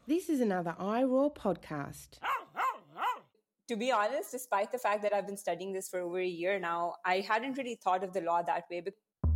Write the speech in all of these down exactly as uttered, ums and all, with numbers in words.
This is another I R O A R podcast. To be honest, despite the fact that I've been studying this for over a year now, I hadn't really thought of the law that way.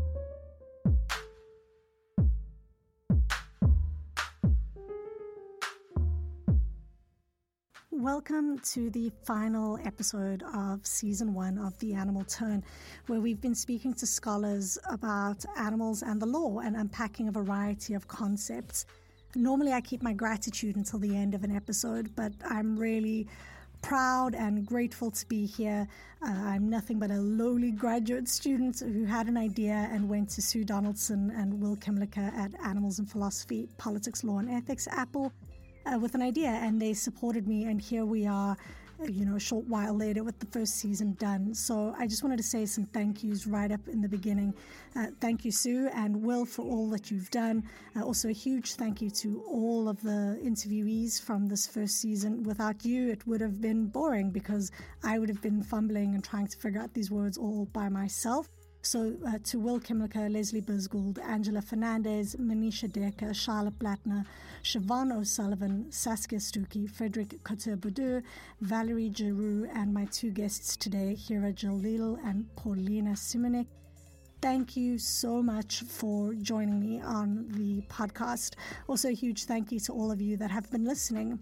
Welcome to the final episode of season one of The Animal Turn, where we've been speaking to scholars about animals and the law and unpacking a variety of concepts. Normally I keep my gratitude until the end of an episode, but I'm really proud and grateful to be here. Uh, I'm nothing but a lowly graduate student who had an idea and went to Sue Donaldson and Will Kimlicka at Animals and Philosophy, Politics, Law and Ethics, Apple, uh, with an idea, and they supported me, and here we are, you know, a short while later with the first season done. So I just wanted to say some thank yous right up in the beginning. Uh, thank you, Sue and Will, for all that you've done. Uh, also a huge thank you to all of the interviewees from this first season. Without you, it would have been boring because I would have been fumbling and trying to figure out these words all by myself. So uh, to Will Kimlicka, Leslie Bisgould, Angela Fernandez, Manisha Decker, Charlotte Blattner, Siobhan O'Sullivan, Saskia Stuckey, Frederick Couture-Boudou, Valerie Giroux, and my two guests today, Hira Jalil and Paulina Simonek. Thank you so much for joining me on the podcast. Also a huge thank you to all of you that have been listening.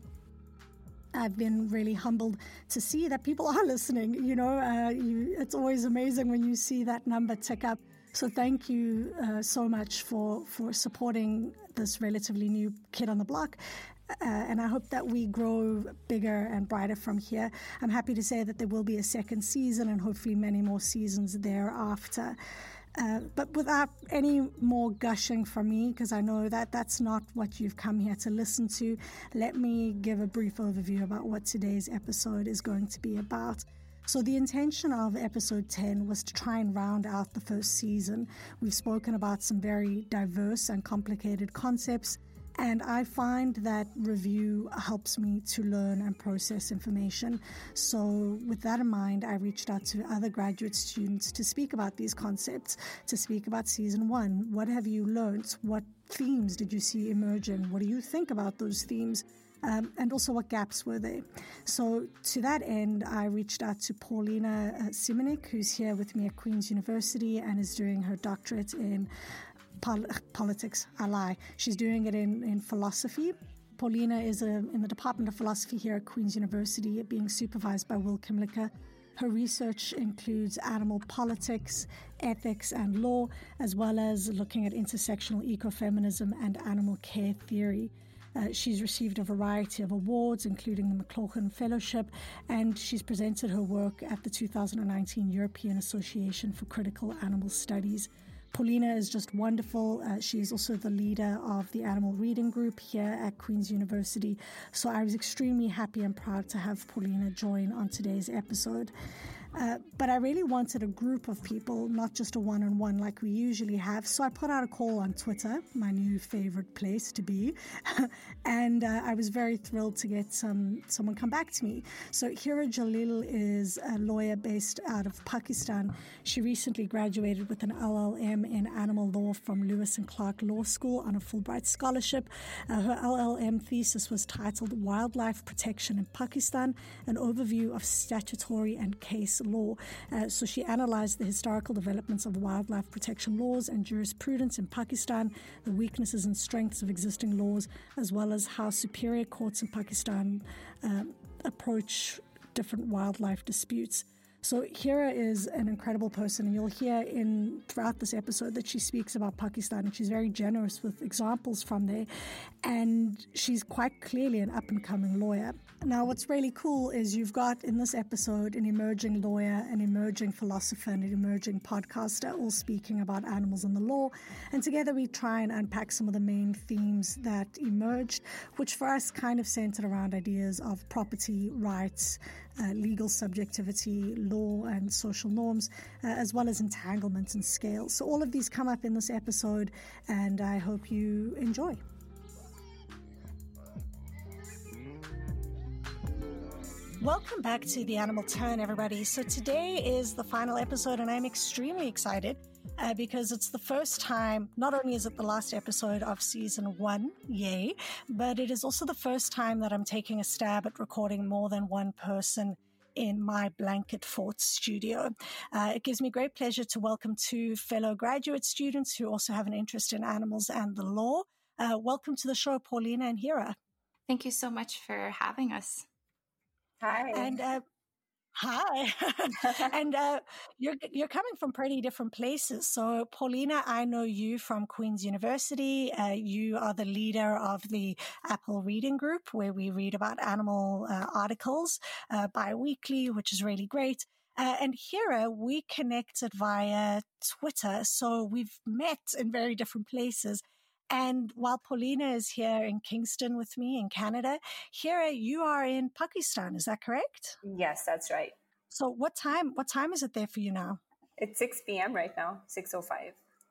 I've been really humbled to see that people are listening. You know, uh, you, it's always amazing when you see that number tick up. So thank you uh, so much for, for supporting this relatively new kid on the block. Uh, and I hope that we grow bigger and brighter from here. I'm happy to say that there will be a second season and hopefully many more seasons thereafter. Uh, but without any more gushing from me, because I know that that's not what you've come here to listen to, let me give a brief overview about what today's episode is going to be about. So the intention of episode ten was to try and round out the first season. We've spoken about some very diverse and complicated concepts, and I find that review helps me to learn and process information. So with that in mind, I reached out to other graduate students to speak about these concepts, to speak about season one. What have you learned? What themes did you see emerging? What do you think about those themes? Um, and also, what gaps were there? So to that end, I reached out to Paulina uh, Simonek, who's here with me at Queen's University and is doing her doctorate in Pol- politics, I lie. She's doing it in, in philosophy. Paulina is a, in the Department of Philosophy here at Queen's University, being supervised by Will Kimlicka. Her research includes animal politics, ethics, and law, as well as looking at intersectional ecofeminism and animal care theory. Uh, she's received a variety of awards, including the McLaughlin Fellowship, and she's presented her work at the two thousand nineteen European Association for Critical Animal Studies. Paulina is just wonderful. Uh, she's also the leader of the Animal Reading Group here at Queen's University. So I was extremely happy and proud to have Paulina join on today's episode. Uh, but I really wanted a group of people, not just a one-on-one like we usually have. So I put out a call on Twitter, my new favorite place to be. and uh, I was very thrilled to get some someone come back to me. So Hira Jalil is a lawyer based out of Pakistan. She recently graduated with an L L M in animal law from Lewis and Clark Law School on a Fulbright scholarship. Uh, her L L M thesis was titled Wildlife Protection in Pakistan, an overview of statutory and case law. Uh, so she analyzed the historical developments of wildlife protection laws and jurisprudence in Pakistan, the weaknesses and strengths of existing laws, as well as how superior courts in Pakistan uh, approach different wildlife disputes. So Hira is an incredible person, and you'll hear in throughout this episode that she speaks about Pakistan, and she's very generous with examples from there, and she's quite clearly an up-and-coming lawyer. Now, what's really cool is you've got in this episode an emerging lawyer, an emerging philosopher, and an emerging podcaster, all speaking about animals and the law, and together we try and unpack some of the main themes that emerged, which for us kind of centered around ideas of property, rights, uh, legal subjectivity, law, and social norms, uh, as well as entanglements and scale. So all of these come up in this episode, and I hope you enjoy. Welcome back to The Animal Turn, everybody. So today is the final episode, and I'm extremely excited uh, because it's the first time, not only is it the last episode of season one, yay, but it is also the first time that I'm taking a stab at recording more than one person in my Blanket Fort studio. Uh, it gives me great pleasure to welcome two fellow graduate students who also have an interest in animals and the law. Uh, welcome to the show, Paulina and Hira. Thank you so much for having us. Hi. And uh, hi. and uh, you're you're coming from pretty different places. So, Paulina, I know you from Queen's University. Uh, you are the leader of the Apple Reading Group, where we read about animal uh, articles uh, bi-weekly, which is really great. Uh, and Hira, we connected via Twitter, so we've met in very different places. And while Paulina is here in Kingston with me in Canada, Hira, you are in Pakistan. Is that correct? Yes, that's right. So what time, what time is it there for you now? It's six p.m. right now, six oh five.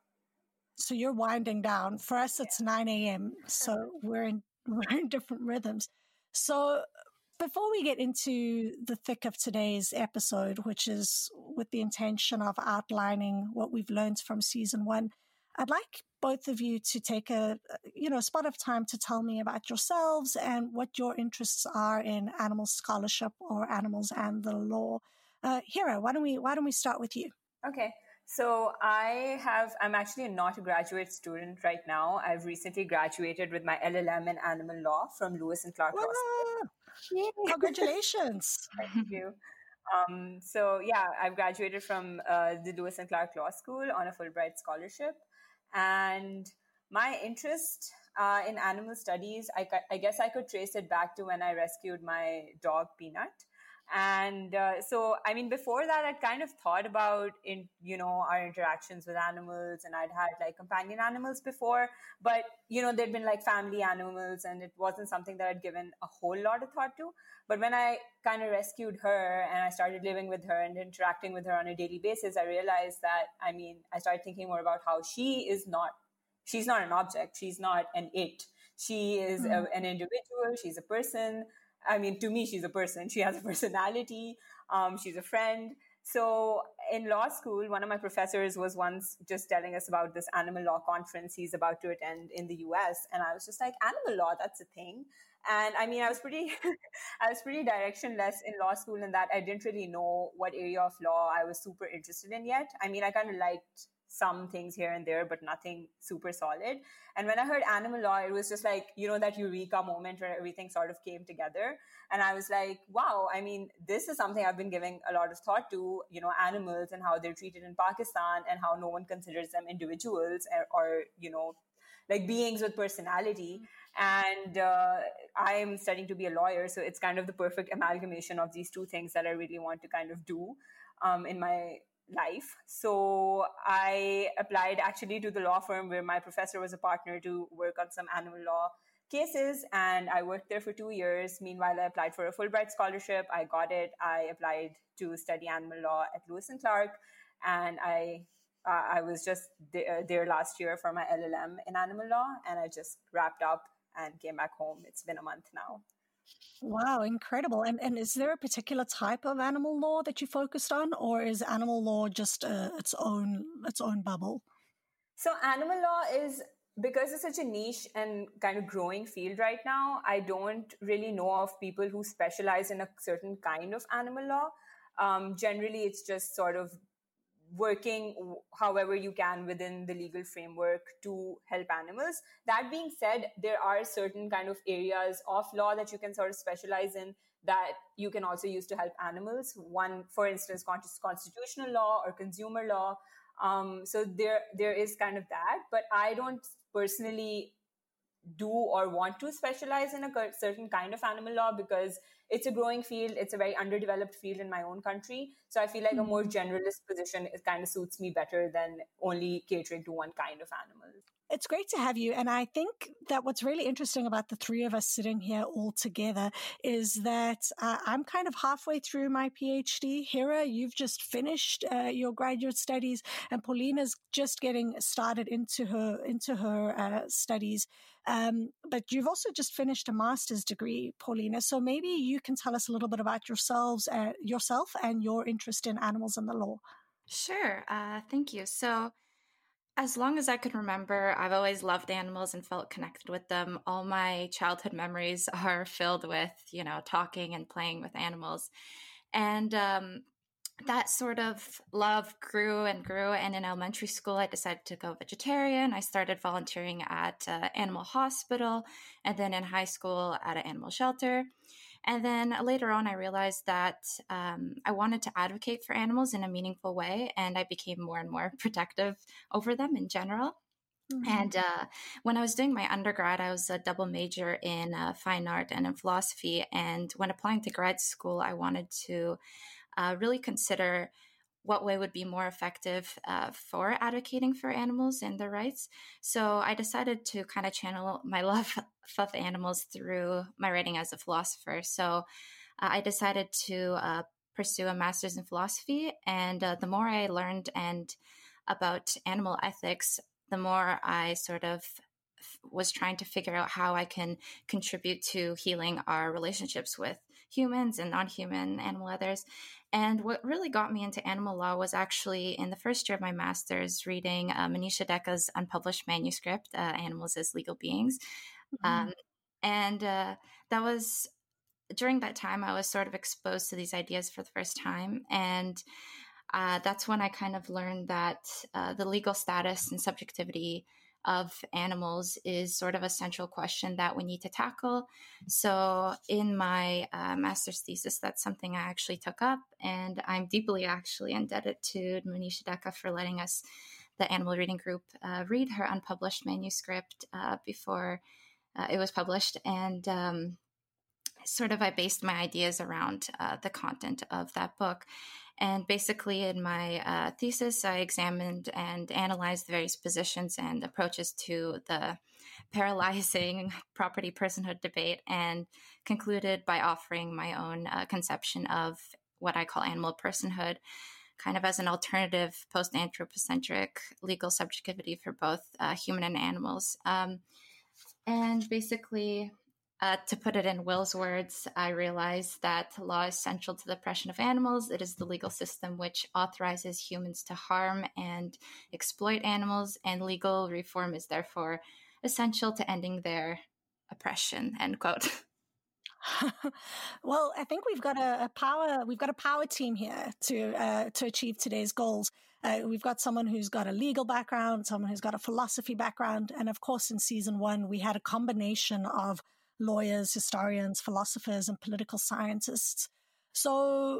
So you're winding down. For us, it's yeah. nine a.m. So we're in, we're in different rhythms. So before we get into the thick of today's episode, which is with the intention of outlining what we've learned from season one, I'd like both of you to take a, you know, spot of time to tell me about yourselves and what your interests are in animal scholarship or animals and the law. Uh, Hira, why don't we why don't we start with you? Okay. So I have, I'm actually not a graduate student right now. I've recently graduated with my L L M in animal law from Lewis and Clark Law School. Congratulations. Thank you. Um, so yeah, I've graduated from uh, the Lewis and Clark Law School on a Fulbright scholarship. And my interest uh, in animal studies, I, I guess I could trace it back to when I rescued my dog, Peanut. And uh, so, I mean, before that, I'd kind of thought about, in, you know, our interactions with animals, and I'd had like companion animals before, but, you know, there'd been like family animals, and it wasn't something that I'd given a whole lot of thought to. But when I kind of rescued her and I started living with her and interacting with her on a daily basis, I realized that, I mean, I started thinking more about how she is not, she's not an object. She's not an it. She is mm. a, an individual. She's a person. I mean, to me, she's a person. She has a personality. Um, she's a friend. So in law school, one of my professors was once just telling us about this animal law conference he's about to attend in the U S. And I was just like, animal law, that's a thing. And I mean, I was pretty, I was pretty directionless in law school in that I didn't really know what area of law I was super interested in yet. I mean, I kind of liked some things here and there, but nothing super solid. And when I heard animal law, it was just like, you know, that eureka moment where everything sort of came together. And I was like, wow, I mean, this is something I've been giving a lot of thought to, you know, animals and how they're treated in Pakistan and how no one considers them individuals or, or you know, like beings with personality. And uh, I'm studying to be a lawyer. So it's kind of the perfect amalgamation of these two things that I really want to kind of do um, in my life. So I applied actually to the law firm where my professor was a partner to work on some animal law cases. And I worked there for two years. Meanwhile, I applied for a Fulbright scholarship. I got it. I applied to study animal law at Lewis and Clark. And I uh, I was just there, there last year for my L L M in animal law. And I just wrapped up and came back home. It's been a month now. Wow, incredible. And and is there a particular type of animal law that you focused on, or is animal law just uh, its own its own bubble? So animal law is, because it's such a niche and kind of growing field right now, I don't really know of people who specialize in a certain kind of animal law. Um, generally, it's just sort of working however you can within the legal framework to help animals. That being said, there are certain kind of areas of law that you can sort of specialize in that you can also use to help animals. One, for instance, constitutional law or consumer law. Um, so there, there is kind of that, but I don't personally do or want to specialize in a certain kind of animal law because it's a growing field. It's a very underdeveloped field in my own country. So I feel like mm-hmm. a more generalist position is kind of suits me better than only catering to one kind of animal. It's great to have you. And I think that what's really interesting about the three of us sitting here all together is that uh, I'm kind of halfway through my PhD. Hira, you've just finished uh, your graduate studies, and Paulina's just getting started into her into her uh, studies. Um, but you've also just finished a master's degree, Paulina. So maybe you can tell us a little bit about yourselves, uh, yourself and your interest in animals and the law. Sure. Uh, thank you. So As long as I can remember, I've always loved animals and felt connected with them. All my childhood memories are filled with, you know, talking and playing with animals. And um, that sort of love grew and grew. And in elementary school, I decided to go vegetarian. I started volunteering at an animal hospital, and then in high school at an animal shelter. And then later on, I realized that um, I wanted to advocate for animals in a meaningful way, and I became more and more protective over them in general. Mm-hmm. And uh, when I was doing my undergrad, I was a double major in uh, fine art and in philosophy. And when applying to grad school, I wanted to uh, really consider what way would be more effective uh, for advocating for animals and their rights. So I decided to kind of channel my love of animals through my writing as a philosopher. So uh, I decided to uh, pursue a master's in philosophy. And uh, the more I learned and about animal ethics, the more I sort of was trying to figure out how I can contribute to healing our relationships with humans and non-human animal others. And what really got me into animal law was actually in the first year of my master's reading uh, Manisha Dekka's unpublished manuscript, uh, Animals as Legal Beings. Mm-hmm. Um, and uh, that was, during that time, I was sort of exposed to these ideas for the first time. And uh, that's when I kind of learned that uh, the legal status and subjectivity of animals is sort of a central question that we need to tackle. So in my uh, master's thesis, that's something I actually took up, and I'm deeply actually indebted to Manisha Dekka for letting us, the Animal Reading Group, uh, read her unpublished manuscript uh, before uh, it was published. And um, sort of I based my ideas around uh, the content of that book. And basically in my uh, thesis, I examined and analyzed the various positions and approaches to the paralyzing property personhood debate, and concluded by offering my own uh, conception of what I call animal personhood, kind of as an alternative post-anthropocentric legal subjectivity for both uh, human and animals. Um, and basically... Uh, to put it in Will's words, I realized that law is central to the oppression of animals. It is the legal system which authorizes humans to harm and exploit animals, and legal reform is therefore essential to ending their oppression, end quote. Well, I think we've got a, a power we've got a power team here to uh, to achieve today's goals. Uh, we've got someone who's got a legal background, someone who's got a philosophy background, and of course, in season one, we had a combination of lawyers, historians, philosophers, and political scientists. So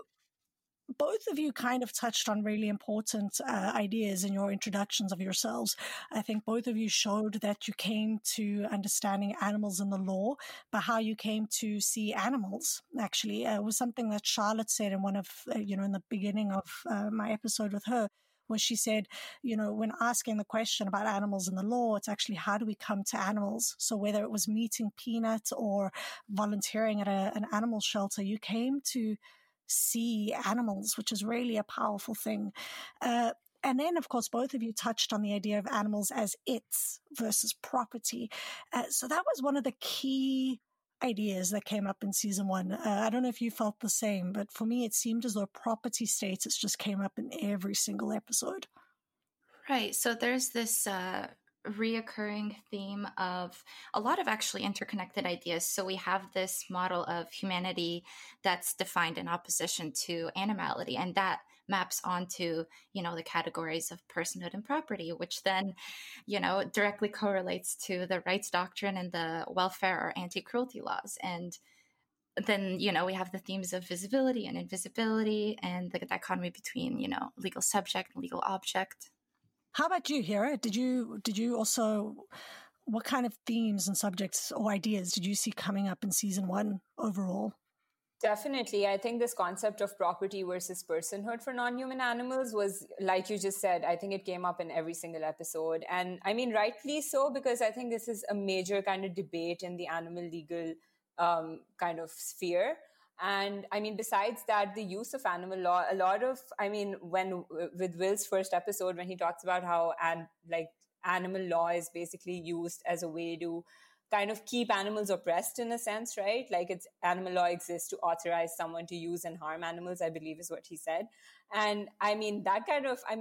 both of you kind of touched on really important uh, ideas in your introductions of yourselves. I think both of you showed that you came to understanding animals in the law, but how you came to see animals, actually, uh, was something that Charlotte said in one of, uh, you know, in the beginning of uh, my episode with her, where she said, you know, when asking the question about animals in the law, it's actually how do we come to animals? So whether it was meeting Peanut or volunteering at a, an animal shelter, you came to see animals, which is really a powerful thing. Uh, and then, of course, both of you touched on the idea of animals as its versus property. Uh, so that was one of the key ideas that came up in season one. Uh, I don't know if you felt the same, but for me, it seemed as though property status just came up in every single episode. Right. So there's this uh, reoccurring theme of a lot of actually interconnected ideas. So we have this model of humanity that's defined in opposition to animality, and that maps onto, you know, the categories of personhood and property, which then, you know, directly correlates to the rights doctrine and the welfare or anti-cruelty laws. And then, you know, we have the themes of visibility and invisibility and the dichotomy between, you know, legal subject and legal object. How about you, Hera? Did you, did you also, what kind of themes and subjects or ideas did you see coming up in season one overall? Definitely. I think this concept of property versus personhood for non-human animals was, like you just said, I think it came up in every single episode. And I mean, rightly so, because I think this is a major kind of debate in the animal legal um, kind of sphere. And I mean, besides that, the use of animal law, a lot of, I mean, when with Will's first episode, when he talks about how and like animal law is basically used as a way to kind of keep animals oppressed in a sense, right? Like it's animal law exists to authorize someone to use and harm animals, I believe is what he said. And I mean, that kind of, I mean,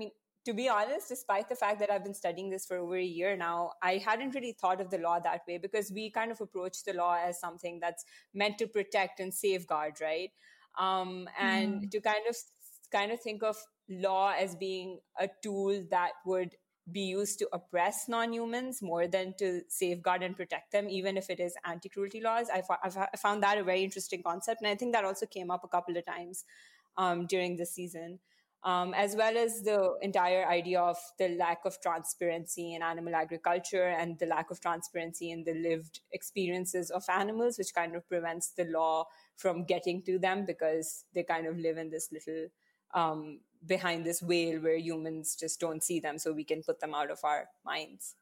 to be honest, despite the fact that I've been studying this for over a year now, I hadn't really thought of the law that way, because we kind of approach the law as something that's meant to protect and safeguard, right? Um, and mm. to kind of kind of think of law as being a tool that would be used to oppress non-humans more than to safeguard and protect them, even if it is anti-cruelty laws. I, I've, I found that a very interesting concept. And I think that also came up a couple of times um, during this season, um, as well as the entire idea of the lack of transparency in animal agriculture and the lack of transparency in the lived experiences of animals, which kind of prevents the law from getting to them, because they kind of live in this little um, behind this veil where humans just don't see them, so we can put them out of our minds.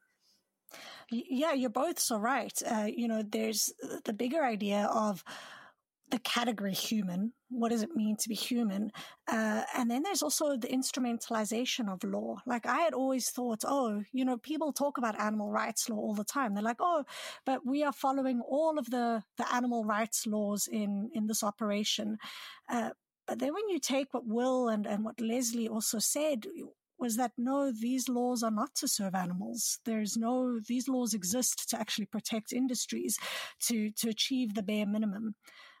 Yeah, you're both so right. Uh, you know, there's the bigger idea of the category human. What does it mean to be human? Uh, and then there's also the instrumentalization of law. Like, I had always thought, oh, you know, people talk about animal rights law all the time. They're like, oh, but we are following all of the, the animal rights laws in, in this operation. Uh, But then when you take what Will and, and what Leslie also said, was that no, these laws are not to serve animals. There's no, these laws exist to actually protect industries, to, to achieve the bare minimum.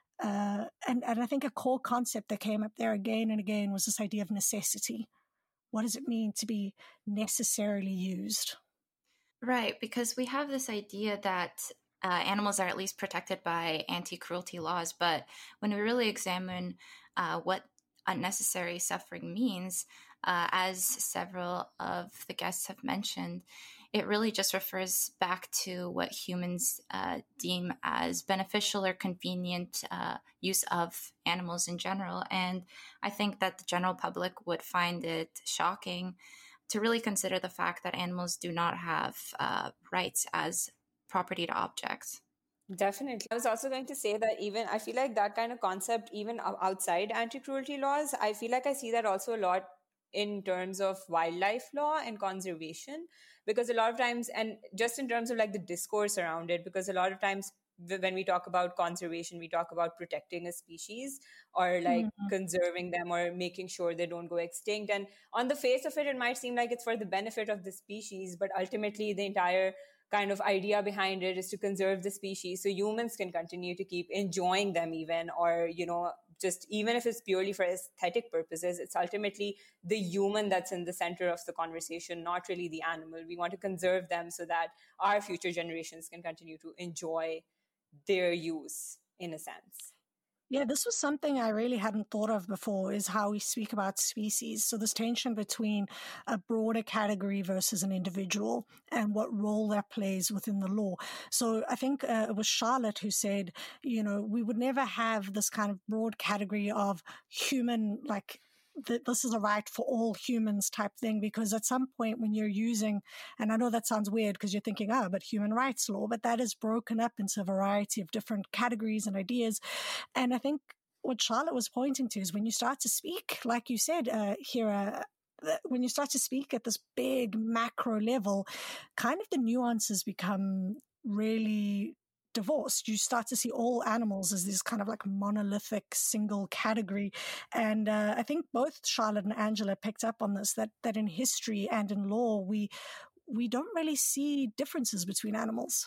Uh, and, and I think a core concept that came up there again and again was this idea of necessity. What does it mean to be necessarily used? Right, because we have this idea that uh, animals are at least protected by anti-cruelty laws, but when we really examine uh, what unnecessary suffering means, uh, as several of the guests have mentioned, it really just refers back to what humans uh, deem as beneficial or convenient uh, use of animals in general. And I think that the general public would find it shocking to really consider the fact that animals do not have uh, rights as property to objects. Definitely. I was also going to say that even I feel like that kind of concept, even outside anti-cruelty laws, I feel like I see that also a lot in terms of wildlife law and conservation, because a lot of times, and just in terms of like the discourse around it, because a lot of times when we talk about conservation, we talk about protecting a species or like mm-hmm. conserving them or making sure they don't go extinct. And on the face of it, it might seem like it's for the benefit of the species, but ultimately the entire kind of idea behind it is to conserve the species so humans can continue to keep enjoying them even, or, you know, just even if it's purely for aesthetic purposes, it's ultimately the human that's in the center of the conversation, not really the animal. We want to conserve them so that our future generations can continue to enjoy their use, in a sense. Yeah, this was something I really hadn't thought of before, is how we speak about species. So this tension between a broader category versus an individual and what role that plays within the law. So I think uh, it was Charlotte who said, you know, we would never have this kind of broad category of human, like, that this is a right for all humans type thing, because at some point when you're using, and I know that sounds weird because you're thinking, oh, but human rights law, but that is broken up into a variety of different categories and ideas. And I think what Charlotte was pointing to is when you start to speak, like you said, uh, Hira, when you start to speak at this big macro level, kind of the nuances become really divorced. You start to see all animals as this kind of like monolithic single category. And uh, I think both Charlotte and Angela picked up on this, that that in history and in law, we we don't really see differences between animals.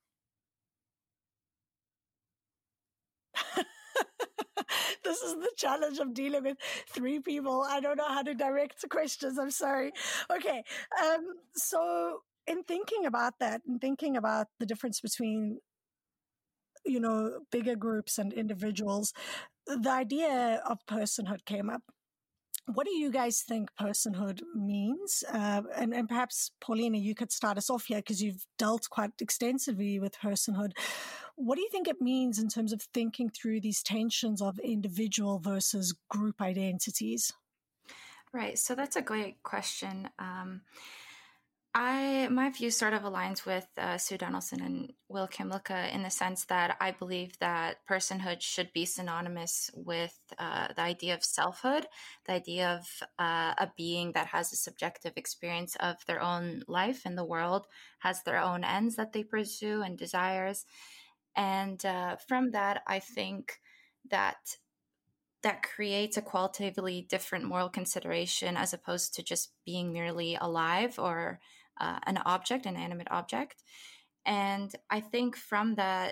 This is the challenge of dealing with three people. I don't know how to direct the questions. I'm sorry. Okay. Um, so in thinking about that and thinking about the difference between, you know, bigger groups and individuals, the idea of personhood came up. What do you guys think personhood means? Uh, and, and perhaps, Paulina, you could start us off here because you've dealt quite extensively with personhood. What do you think it means in terms of thinking through these tensions of individual versus group identities? Right. So that's a great question. Um, I my view sort of aligns with uh, Sue Donaldson and Will Kymlicka in the sense that I believe that personhood should be synonymous with uh, the idea of selfhood, the idea of uh, a being that has a subjective experience of their own life in the world, has their own ends that they pursue and desires. And uh, from that, I think that that creates a qualitatively different moral consideration as opposed to just being merely alive or uh, an object, an animate object. And I think from that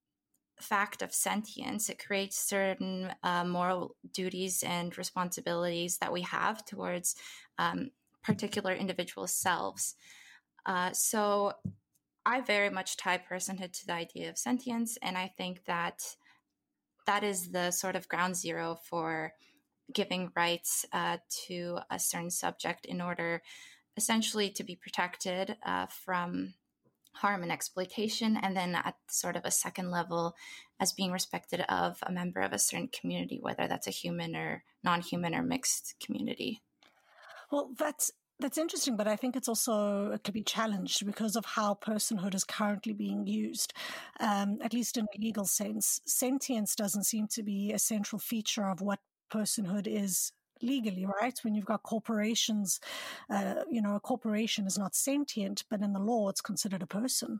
fact of sentience, it creates certain uh, moral duties and responsibilities that we have towards um, particular individual selves. Uh, so I very much tie personhood to the idea of sentience, and I think that that is the sort of ground zero for giving rights uh, to a certain subject in order essentially to be protected uh, from harm and exploitation, and then at sort of a second level as being respected of a member of a certain community, whether that's a human or non-human or mixed community. Well, that's that's interesting, but I think it's also it could be challenged because of how personhood is currently being used, um, at least in a legal sense. Sentience doesn't seem to be a central feature of what personhood is legally, right? When you've got corporations, uh, you know, a corporation is not sentient, but in the law, it's considered a person.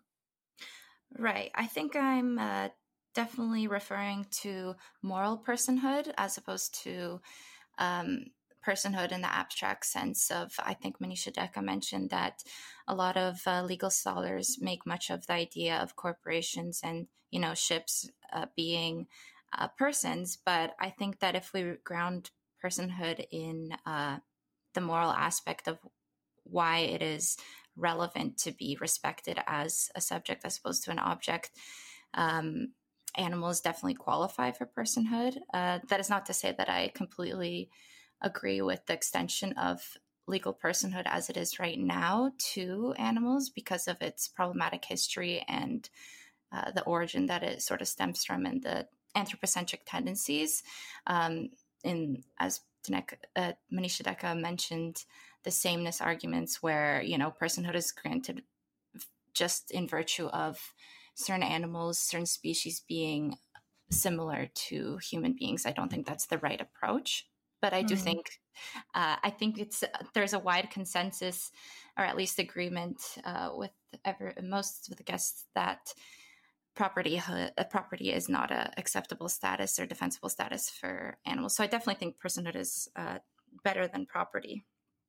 Right. I think I'm uh, definitely referring to moral personhood as opposed to um, personhood in the abstract sense of, I think Manisha Deka mentioned that a lot of uh, legal scholars make much of the idea of corporations and, you know, ships uh, being uh, persons. But I think that if we ground personhood in uh, the moral aspect of why it is relevant to be respected as a subject as opposed to an object, um, animals definitely qualify for personhood. Uh, that is not to say that I completely agree with the extension of legal personhood as it is right now to animals because of its problematic history and uh, the origin that it sort of stems from and the anthropocentric tendencies. Um, in as Dinek, uh, Manisha Deka mentioned, the sameness arguments where, you know, personhood is granted just in virtue of certain animals, certain species being similar to human beings. I don't think that's the right approach, but I do mm. think uh, I think it's there's a wide consensus, or at least agreement, uh, with ever most of the guests that property uh, property is not a acceptable status or defensible status for animals. So I definitely think personhood is uh, better than property.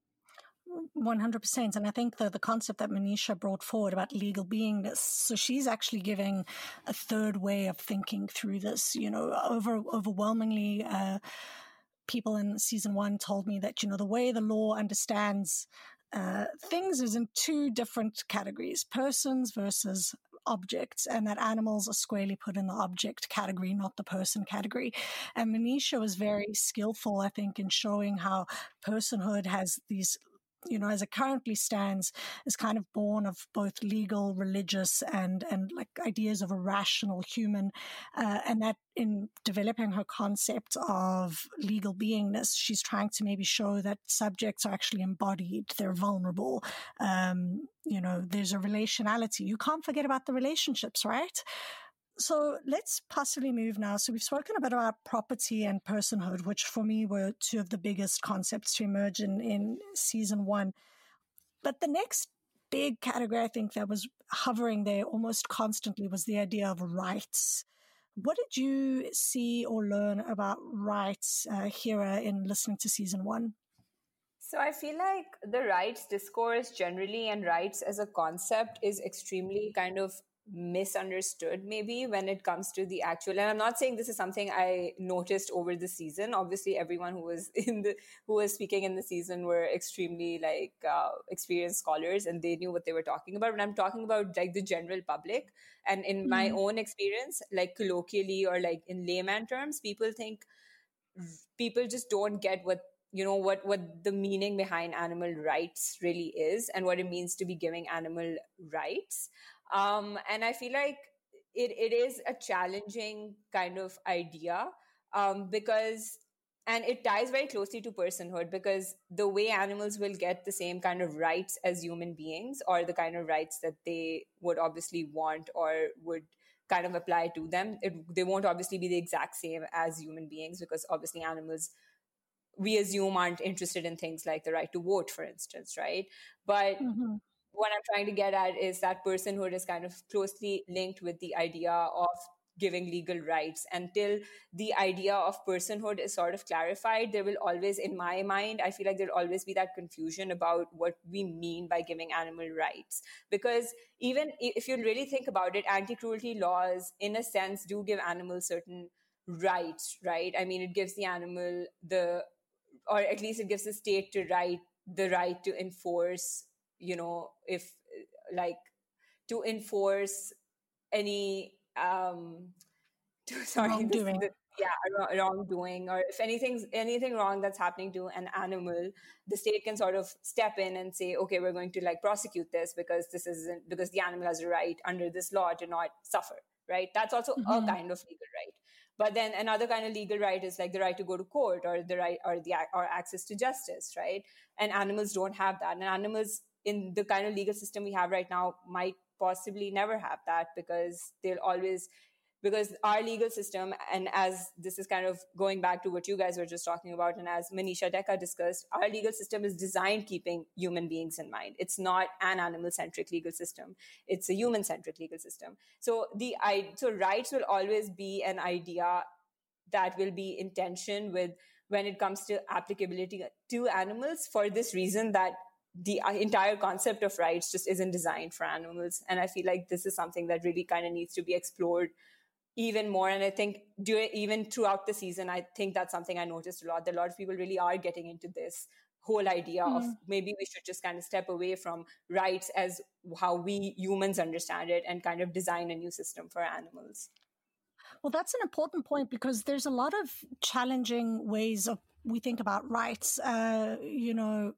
one hundred percent. And I think the, the concept that Manisha brought forward about legal beingness, so she's actually giving a third way of thinking through this. You know, over overwhelmingly, uh, people in season one told me that, you know, the way the law understands uh, things is in two different categories, persons versus objects, and that animals are squarely put in the object category, not the person category. And Manisha was very skillful, I think, in showing how personhood has these, you know, as it currently stands, is kind of born of both legal, religious, and and like ideas of a rational human, uh, and that in developing her concept of legal beingness, she's trying to maybe show that subjects are actually embodied, they're vulnerable. Um, you know, there's a relationality. You can't forget about the relationships, right? So let's possibly move now. So we've spoken a bit about property and personhood, which for me were two of the biggest concepts to emerge in, in season one. But the next big category, I think, that was hovering there almost constantly was the idea of rights. What did you see or learn about rights, uh, Hira, in listening to season one? So I feel like the rights discourse generally and rights as a concept is extremely kind of misunderstood maybe when it comes to the actual, and I'm not saying this is something I noticed over the season. Obviously everyone who was in the who was speaking in the season were extremely like uh, experienced scholars and they knew what they were talking about, but I'm talking about like the general public. And in mm-hmm. my own experience, like colloquially or like in layman terms, people think people just don't get what you know what what the meaning behind animal rights really is and what it means to be giving animal rights. Um, and I feel like it, it is a challenging kind of idea um, because, and it ties very closely to personhood, because the way animals will get the same kind of rights as human beings, or the kind of rights that they would obviously want or would kind of apply to them, it, they won't obviously be the exact same as human beings, because obviously animals, we assume, aren't interested in things like the right to vote, for instance, right? But mm-hmm. what I'm trying to get at is that personhood is kind of closely linked with the idea of giving legal rights. Until the idea of personhood is sort of clarified, there will always, in my mind, I feel like there'll always be that confusion about what we mean by giving animal rights. Because even if you really think about it, anti-cruelty laws, in a sense, do give animals certain rights, right? I mean, it gives the animal the, or at least it gives the state to right, the right to enforce, you know, if like to enforce any, um, to, sorry, wrongdoing. This, the, yeah, wrongdoing, or if anything's anything wrong that's happening to an animal, the state can sort of step in and say, okay, we're going to like prosecute this because this isn't, because the animal has a right under this law to not suffer, right? That's also mm-hmm. a kind of legal right. But then another kind of legal right is like the right to go to court, or the right, or the or access to justice, right? And animals don't have that. And animals in the kind of legal system we have right now might possibly never have that, because they'll always, because our legal system, and as this is kind of going back to what you guys were just talking about, and as Manisha Dekka discussed, our legal system is designed keeping human beings in mind. It's not an animal-centric legal system. It's a human-centric legal system. So the so rights will always be an idea that will be in tension with when it comes to applicability to animals, for this reason that the entire concept of rights just isn't designed for animals. And I feel like this is something that really kind of needs to be explored even more. And I think do, even throughout the season, I think that's something I noticed a lot, that a lot of people really are getting into this whole idea mm. of maybe we should just kind of step away from rights as how we humans understand it and kind of design a new system for animals. Well, that's an important point, because there's a lot of challenging ways of we think about rights. Uh, you know,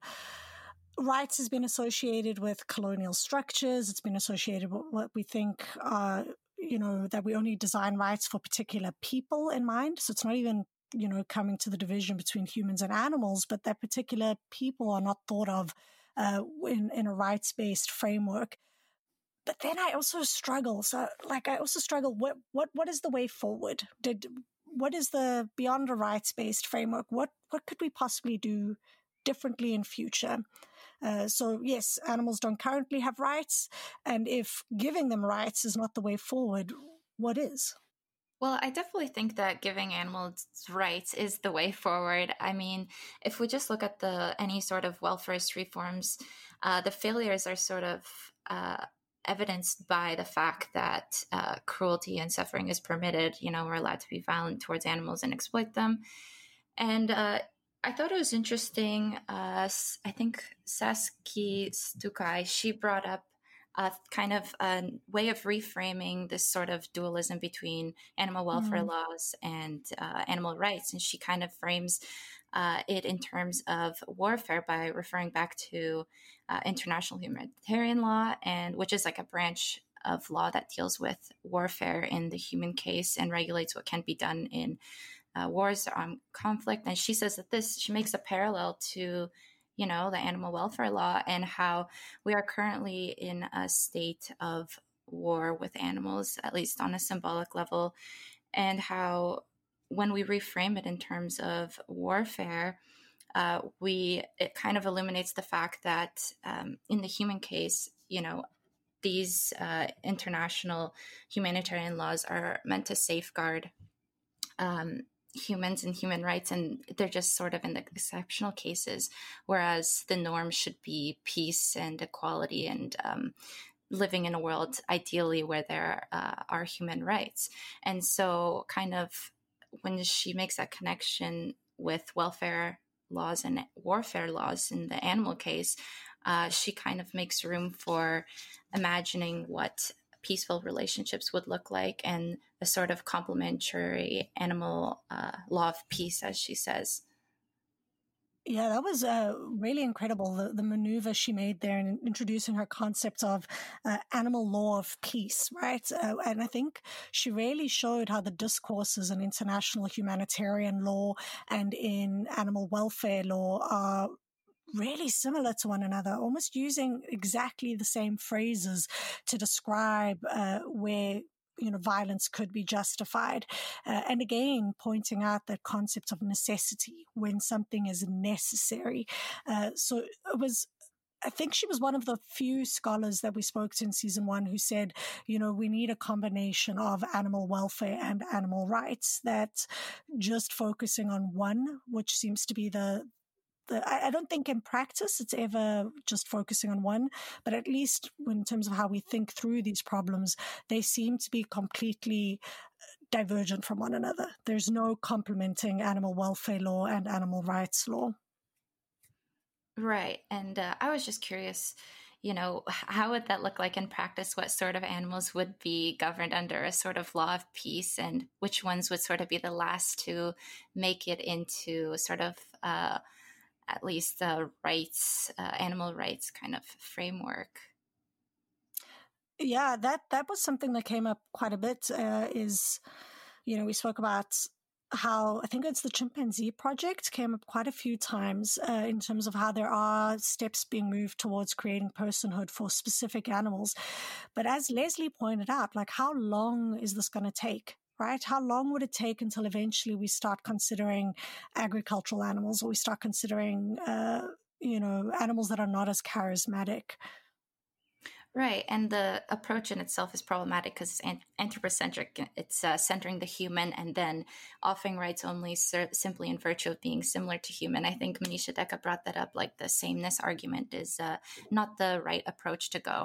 rights has been associated with colonial structures. It's been associated with what we think are, you know, that we only design rights for particular people in mind. So it's not even, you know, coming to the division between humans and animals, but that particular people are not thought of uh, in, in a rights-based framework. But then I also struggle. So, like, I also struggle. What, what, what is the way forward? Did, what is the beyond a rights-based framework? What, what could we possibly do differently in future? Uh, so, yes, animals don't currently have rights. And if giving them rights is not the way forward, what is? Well, I definitely think that giving animals rights is the way forward. I mean, if we just look at the any sort of welfarist reforms, uh, the failures are sort of uh, evidenced by the fact that uh, cruelty and suffering is permitted. You know, we're allowed to be violent towards animals and exploit them. And uh, I thought it was interesting. Uh, I think Saskia Stukai, she brought up a kind of a way of reframing this sort of dualism between animal welfare mm. laws and uh, animal rights. And she kind of frames uh, it in terms of warfare by referring back to uh, international humanitarian law, and which is like a branch of law that deals with warfare in the human case and regulates what can be done in Uh, wars or um, conflict. And she says that this, she makes a parallel to, you know, the animal welfare law, and how we are currently in a state of war with animals, at least on a symbolic level, and how when we reframe it in terms of warfare, uh, we, it kind of illuminates the fact that um, in the human case, you know, these uh, international humanitarian laws are meant to safeguard um, humans and human rights, and they're just sort of in the exceptional cases, whereas the norm should be peace and equality and um, living in a world ideally where there uh, are human rights. And so kind of when she makes that connection with welfare laws and warfare laws in the animal case, uh, she kind of makes room for imagining what peaceful relationships would look like, and a sort of complementary animal uh, law of peace, as she says. Yeah, that was uh, really incredible, the, the maneuver she made there in introducing her concept of uh, animal law of peace, right? Uh, and I think she really showed how the discourses in international humanitarian law and in animal welfare law are really similar to one another, almost using exactly the same phrases to describe uh, where, you know, violence could be justified. Uh, and again, pointing out that concept of necessity when something is necessary. Uh, so it was I think she was one of the few scholars that we spoke to in season one who said, you know, we need a combination of animal welfare and animal rights, that just focusing on one, which seems to be the, the I don't think in practice it's ever just focusing on one, but at least in terms of how we think through these problems, they seem to be completely divergent from one another. There's no complementing animal welfare law and animal rights law. Right. And uh, I was just curious, you know, how would that look like in practice? What sort of animals would be governed under a sort of law of peace, and which ones would sort of be the last to make it into sort of uh, at least the rights, uh, animal rights kind of framework? Yeah, that, that was something that came up quite a bit uh, is, you know, we spoke about how I think it's the Chimpanzee Project came up quite a few times uh, in terms of how there are steps being moved towards creating personhood for specific animals. But as Leslie pointed out, like, how long is this going to take? Right? How long would it take until eventually we start considering agricultural animals, or we start considering, uh, you know, animals that are not as charismatic? Right. And the approach in itself is problematic because it's anthropocentric. It's uh, centering the human and then offering rights only ser- simply in virtue of being similar to human. I think Manisha Deka brought that up, like the sameness argument is uh, not the right approach to go.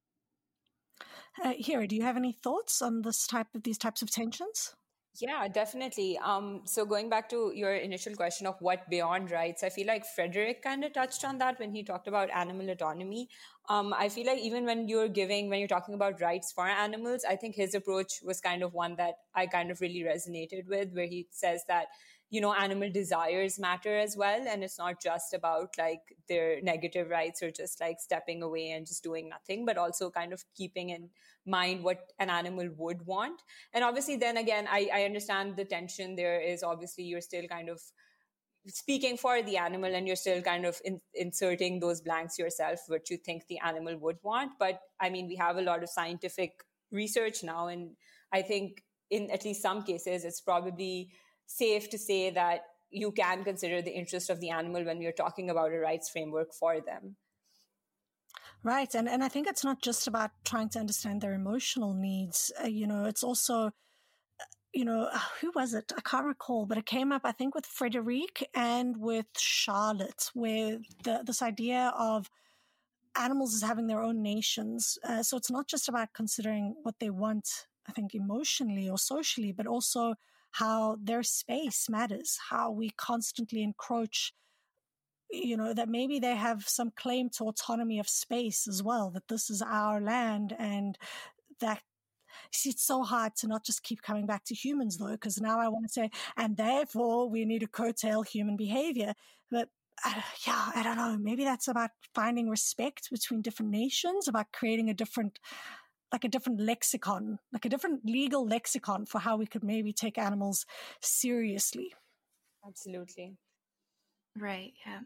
Uh, Hira, do you have any thoughts on this type of these types of tensions? Yeah, definitely. Um, so going back to your initial question of what beyond rights, I feel like Frederick kind of touched on that when he talked about animal autonomy. Um, I feel like even when you're giving, when you're talking about rights for animals, I think his approach was kind of one that I kind of really resonated with, where he says that, you know, animal desires matter as well. And it's not just about like their negative rights or just like stepping away and just doing nothing, but also kind of keeping in mind what an animal would want. And obviously, then again, I, I understand the tension there is obviously you're still kind of speaking for the animal and you're still kind of in, inserting those blanks yourself, what you think the animal would want. But I mean, we have a lot of scientific research now. And I think in at least some cases, it's probably safe to say that you can consider the interest of the animal when you're talking about a rights framework for them. Right. And and I think it's not just about trying to understand their emotional needs. Uh, you know, it's also, you know, who was it? I can't recall, but it came up, I think, with Frederic and with Charlotte, where the, this idea of animals as having their own nations. Uh, so it's not just about considering what they want, I think, emotionally or socially, but also how their space matters, how we constantly encroach, you know, that maybe they have some claim to autonomy of space as well, that this is our land. And that, see, it's so hard to not just keep coming back to humans, though, because now I want to say, and therefore we need to curtail human behavior. But uh, yeah, I don't know. Maybe that's about finding respect between different nations, about creating a different, like a different lexicon, like a different legal lexicon for how we could maybe take animals seriously. Absolutely. Right. Yeah.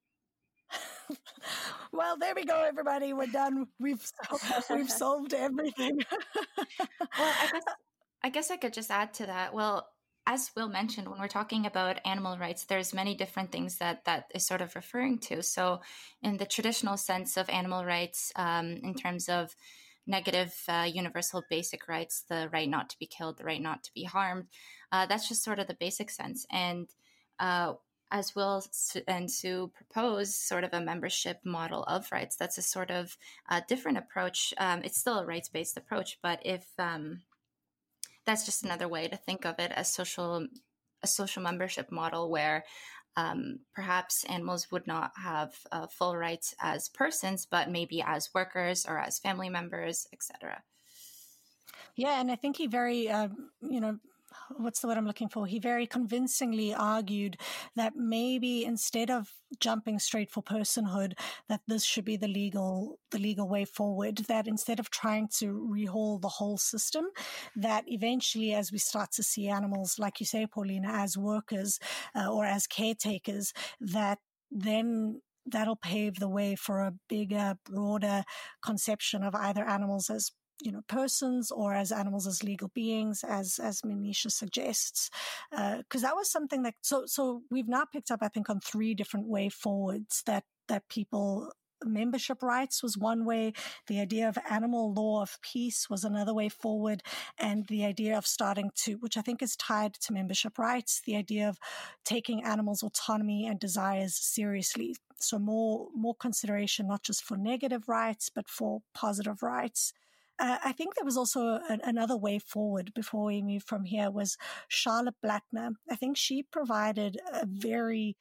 Well, there we go, everybody. We're done. We've we've solved everything. Well, I guess I guess I could just add to that. Well, as Will mentioned, when we're talking about animal rights, there's many different things that that is sort of referring to. So, in the traditional sense of animal rights, um, in terms of negative uh, universal basic rights, the right not to be killed, the right not to be harmed, uh, that's just sort of the basic sense. And uh, as Will and Sue propose, sort of a membership model of rights, that's a sort of uh, different approach. Um, it's still a rights-based approach, but if um, that's just another way to think of it as social, a social membership model where um, perhaps animals would not have uh, full rights as persons, but maybe as workers or as family members, et cetera. Yeah, and I think he very, um, you know, what's the word I'm looking for? He very convincingly argued that maybe instead of jumping straight for personhood, that this should be the legal, the legal way forward, that instead of trying to rehaul the whole system, that eventually as we start to see animals, like you say, Paulina, as workers uh, or as caretakers, that then that'll pave the way for a bigger, broader conception of either animals as, you know, persons or as animals as legal beings, as as Manisha suggests, because uh, that was something that so so we've now picked up, I think, on three different way forwards that that people membership rights was one way. The idea of animal law of peace was another way forward. And the idea of starting to, which I think is tied to membership rights, the idea of taking animals' autonomy and desires seriously. So more, more consideration, not just for negative rights, but for positive rights. Uh, I think there was also a, another way forward before we move from here was Charlotte Blackner. I think she provided a very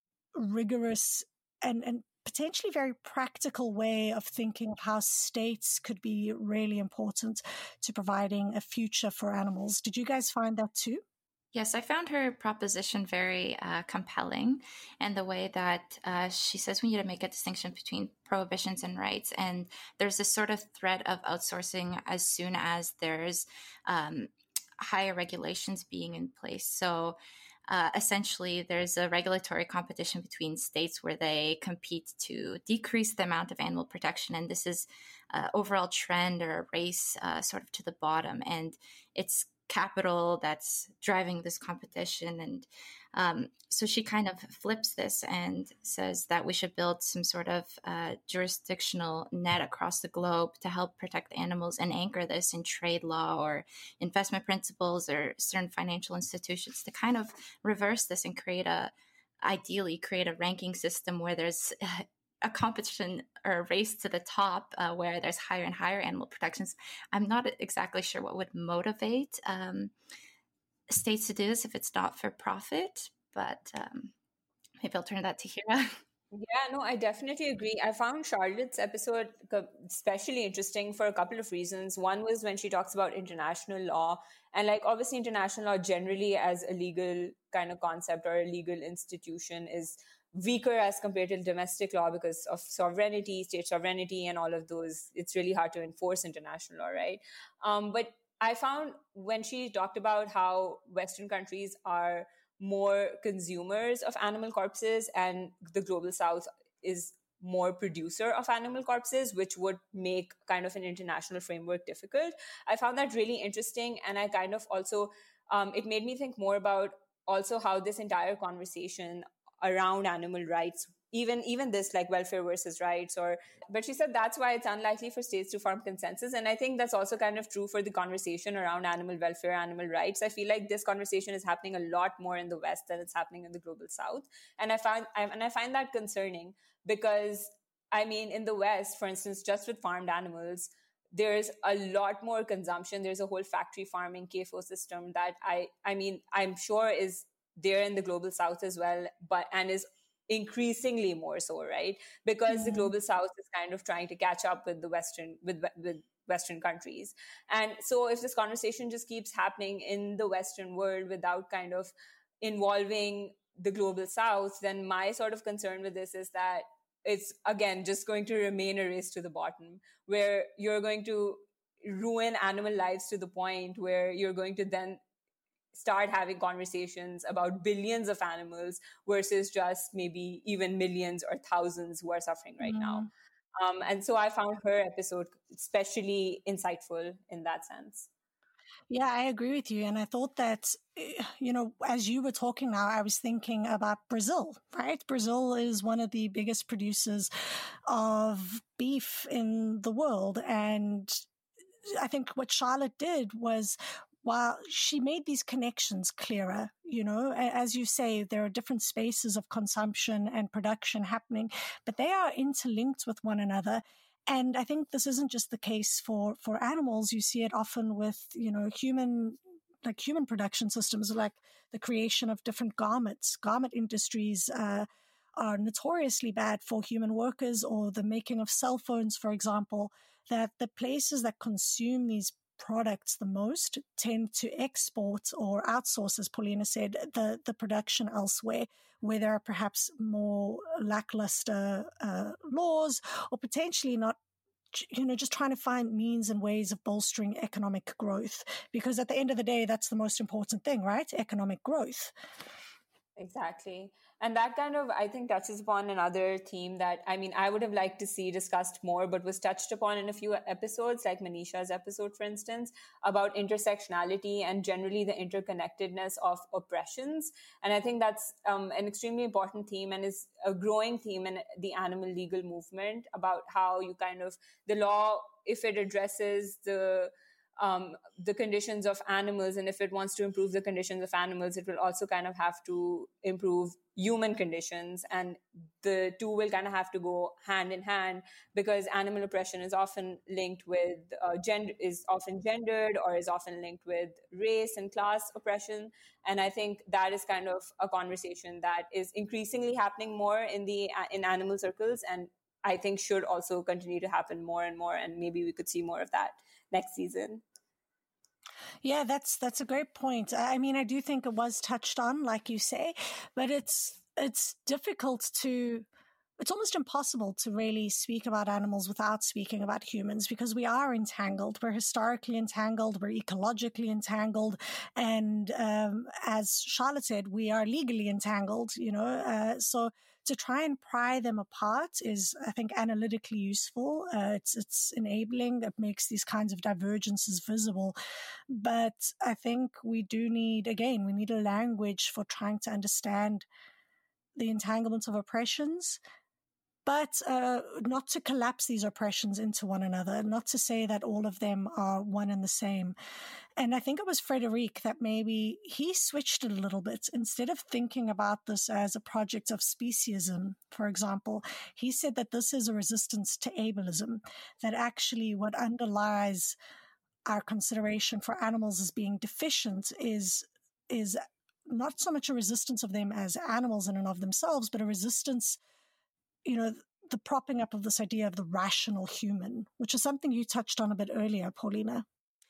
rigorous and, and potentially very practical way of thinking of how states could be really important to providing a future for animals. Did you guys find that too? Yes, I found her proposition very uh, compelling, and the way that uh, she says we need to make a distinction between prohibitions and rights. And there's this sort of threat of outsourcing as soon as there's um, higher regulations being in place. So uh, essentially, there's a regulatory competition between states where they compete to decrease the amount of animal protection. And this is an overall trend or a race uh, sort of to the bottom. And it's capital that's driving this competition. And um, so she kind of flips this and says that we should build some sort of uh, jurisdictional net across the globe to help protect animals and anchor this in trade law or investment principles or certain financial institutions to kind of reverse this and create a, ideally create a ranking system where there's uh, a competition or a race to the top uh, where there's higher and higher animal protections. I'm not exactly sure what would motivate um, states to do this if it's not for profit, but um, maybe I'll turn that to Hira. Yeah, no, I definitely agree. I found Charlotte's episode especially interesting for a couple of reasons. One was when she talks about international law, and like obviously international law generally as a legal kind of concept or a legal institution is weaker as compared to domestic law because of sovereignty, state sovereignty, and all of those. It's really hard to enforce international law, right? Um, but I found when she talked about how Western countries are more consumers of animal corpses and the global South is more producer of animal corpses, which would make kind of an international framework difficult. I found that really interesting. And I kind of also, um, it made me think more about also how this entire conversation around animal rights, even even this like welfare versus rights, or but she said that's why it's unlikely for states to form consensus. And I think that's also kind of true for the conversation around animal welfare, animal rights. I feel like this conversation is happening a lot more in the West than it's happening in the global South. And I find and I find that concerning because I mean in the West, for instance, just with farmed animals, there's a lot more consumption. There's a whole factory farming C A F O system that I I mean I'm sure is there in the global South as well, but and is increasingly more so, right? Because mm-hmm. the global South is kind of trying to catch up with the Western with with Western countries. And so if this conversation just keeps happening in the Western world without kind of involving the global South, then my sort of concern with this is that it's again just going to remain a race to the bottom, where you're going to ruin animal lives to the point where you're going to then start having conversations about billions of animals versus just maybe even millions or thousands who are suffering right mm. now. Um, and so I found her episode especially insightful in that sense. Yeah, I agree with you. And I thought that, you know, as you were talking now, I was thinking about Brazil, right? Brazil is one of the biggest producers of beef in the world. And I think what Charlotte did was, while she made these connections clearer, you know, as you say, there are different spaces of consumption and production happening, but they are interlinked with one another. And I think this isn't just the case for, for animals. You see it often with, you know, human, like human production systems, like the creation of different garments. Garment industries uh, are notoriously bad for human workers, or the making of cell phones, for example, that the places that consume these products the most tend to export or outsource, as Paulina said, the, the production elsewhere, where there are perhaps more lackluster uh, laws, or potentially not, you know, just trying to find means and ways of bolstering economic growth. Because at the end of the day, that's the most important thing, right? Economic growth. Exactly. And that kind of, I think, touches upon another theme that, I mean, I would have liked to see discussed more, but was touched upon in a few episodes, like Manisha's episode, for instance, about intersectionality and generally the interconnectedness of oppressions. And I think that's um, an extremely important theme and is a growing theme in the animal legal movement, about how you kind of, the law, if it addresses the Um, the conditions of animals, and if it wants to improve the conditions of animals, it will also kind of have to improve human conditions, and the two will kind of have to go hand in hand, because animal oppression is often linked with uh, gender, is often gendered, or is often linked with race and class oppression. And I think that is kind of a conversation that is increasingly happening more in the in animal circles, and I think should also continue to happen more and more, and maybe we could see more of that next season. Yeah, that's that's a great point. I mean, I do think it was touched on, like you say, but it's it's difficult to, it's almost impossible to really speak about animals without speaking about humans, because we are entangled. We're historically entangled. We're ecologically entangled. And um, as Charlotte said, we are legally entangled, you know. Uh, so to try and pry them apart is, I think, analytically useful. Uh, it's it's enabling. It makes these kinds of divergences visible. But I think we do need, again, we need a language for trying to understand the entanglements of oppressions, but uh, not to collapse these oppressions into one another, not to say that all of them are one and the same. And I think it was Frederic that maybe he switched it a little bit. Instead of thinking about this as a project of speciesism, for example, he said that this is a resistance to ableism, that actually what underlies our consideration for animals as being deficient is is not so much a resistance of them as animals in and of themselves, but a resistance, you know, the propping up of this idea of the rational human, which is something you touched on a bit earlier, Paulina.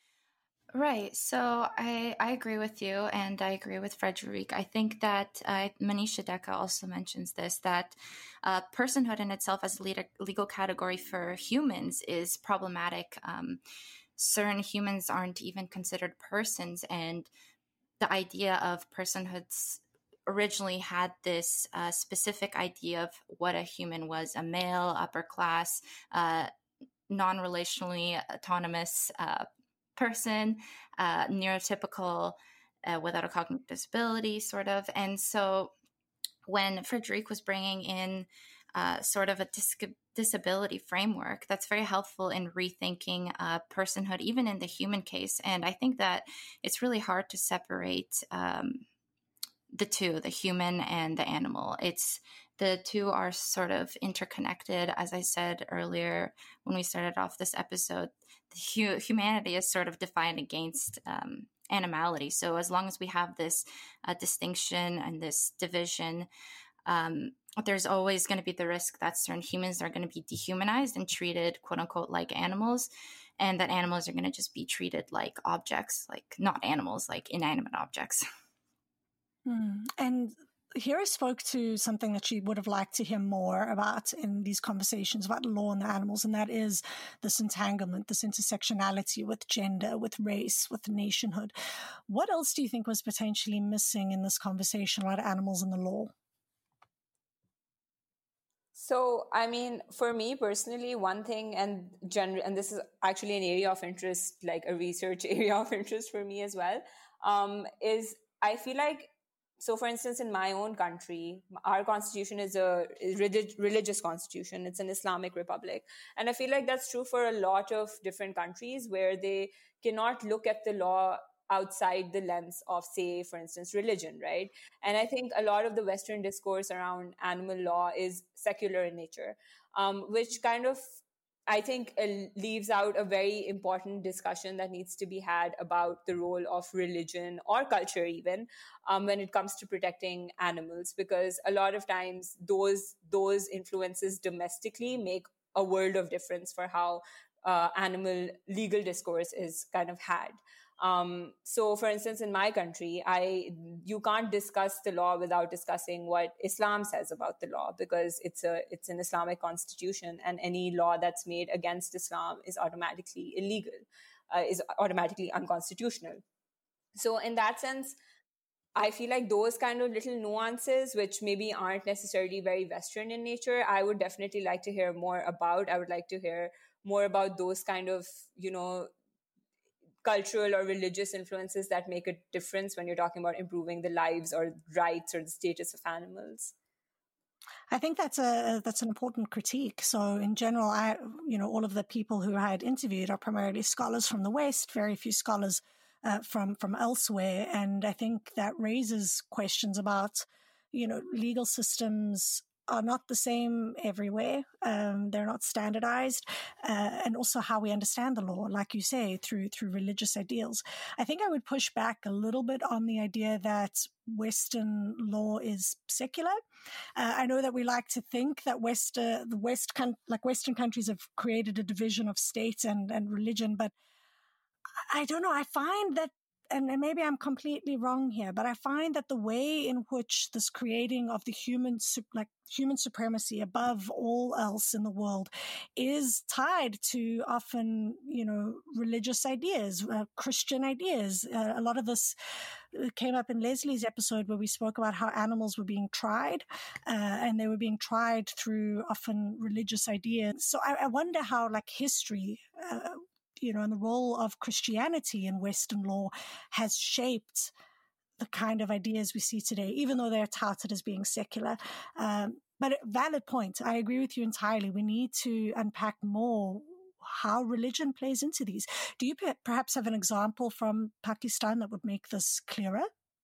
Right. So I, I agree with you, and I agree with Frederic. I think that uh, Manisha Deka also mentions this, that uh, personhood in itself as a legal, legal category for humans is problematic. Um, certain humans aren't even considered persons, and the idea of personhoods originally had this uh, specific idea of what a human was: a male, upper class, uh, non-relationally autonomous uh, person, uh, neurotypical, uh, without a cognitive disability, sort of. And so when Frederic was bringing in uh, sort of a dis- disability framework, that's very helpful in rethinking uh, personhood, even in the human case. And I think that it's really hard to separate um, the two, the human and the animal. It's the two are sort of interconnected. As I said earlier, when we started off this episode, the hu- humanity is sort of defined against um, animality. So as long as we have this uh, distinction and this division, um, there's always going to be the risk that certain humans are going to be dehumanized and treated, quote unquote, like animals, and that animals are going to just be treated like objects, like not animals, like inanimate objects. Hmm. And Hera spoke to something that she would have liked to hear more about in these conversations about law and the animals, and that is this entanglement, this intersectionality with gender, with race, with nationhood. What else do you think was potentially missing in this conversation about animals and the law? So, I mean, for me personally, one thing, and general, and this is actually an area of interest, like a research area of interest for me as well, um, is I feel like, so for instance, in my own country, our constitution is a religious constitution. It's an Islamic republic. And I feel like that's true for a lot of different countries where they cannot look at the law outside the lens of, say, for instance, religion, right? And I think a lot of the Western discourse around animal law is secular in nature, um, which kind of, I think, uh, leaves out a very important discussion that needs to be had about the role of religion or culture even um, when it comes to protecting animals, because a lot of times those those influences domestically make a world of difference for how uh, animal legal discourse is kind of had. Um, so, for instance, in my country, I you can't discuss the law without discussing what Islam says about the law, because it's a it's an Islamic constitution, and any law that's made against Islam is automatically illegal, uh, is automatically unconstitutional. So, in that sense, I feel like those kind of little nuances, which maybe aren't necessarily very Western in nature, I would definitely like to hear more about. I would like to hear more about those kind of, you know, cultural or religious influences that make a difference when you're talking about improving the lives or rights or the status of animals. I think that's a that's an important critique. So in general, I you know all of the people who I had interviewed are primarily scholars from the West, very few scholars uh, from from elsewhere, and I think that raises questions about you know legal systems are not the same everywhere. Um, they're not standardized, uh, and also how we understand the law, like you say, through through religious ideals. I think I would push back a little bit on the idea that Western law is secular. Uh, I know that we like to think that West, uh, the West, con- like Western countries, have created a division of state and and religion, but I don't know. I find that, and maybe I'm completely wrong here, but I find that the way in which this creating of the human, like human supremacy above all else in the world is tied to often, you know, religious ideas, uh, Christian ideas. Uh, a lot of this came up in Leslie's episode where we spoke about how animals were being tried, uh, and they were being tried through often religious ideas. So I, I wonder how, like, history, uh, you know, and the role of Christianity in Western law has shaped the kind of ideas we see today, even though they're touted as being secular. Um, but valid point. I agree with you entirely. We need to unpack more how religion plays into these. Do you perhaps have an example from Pakistan that would make this clearer?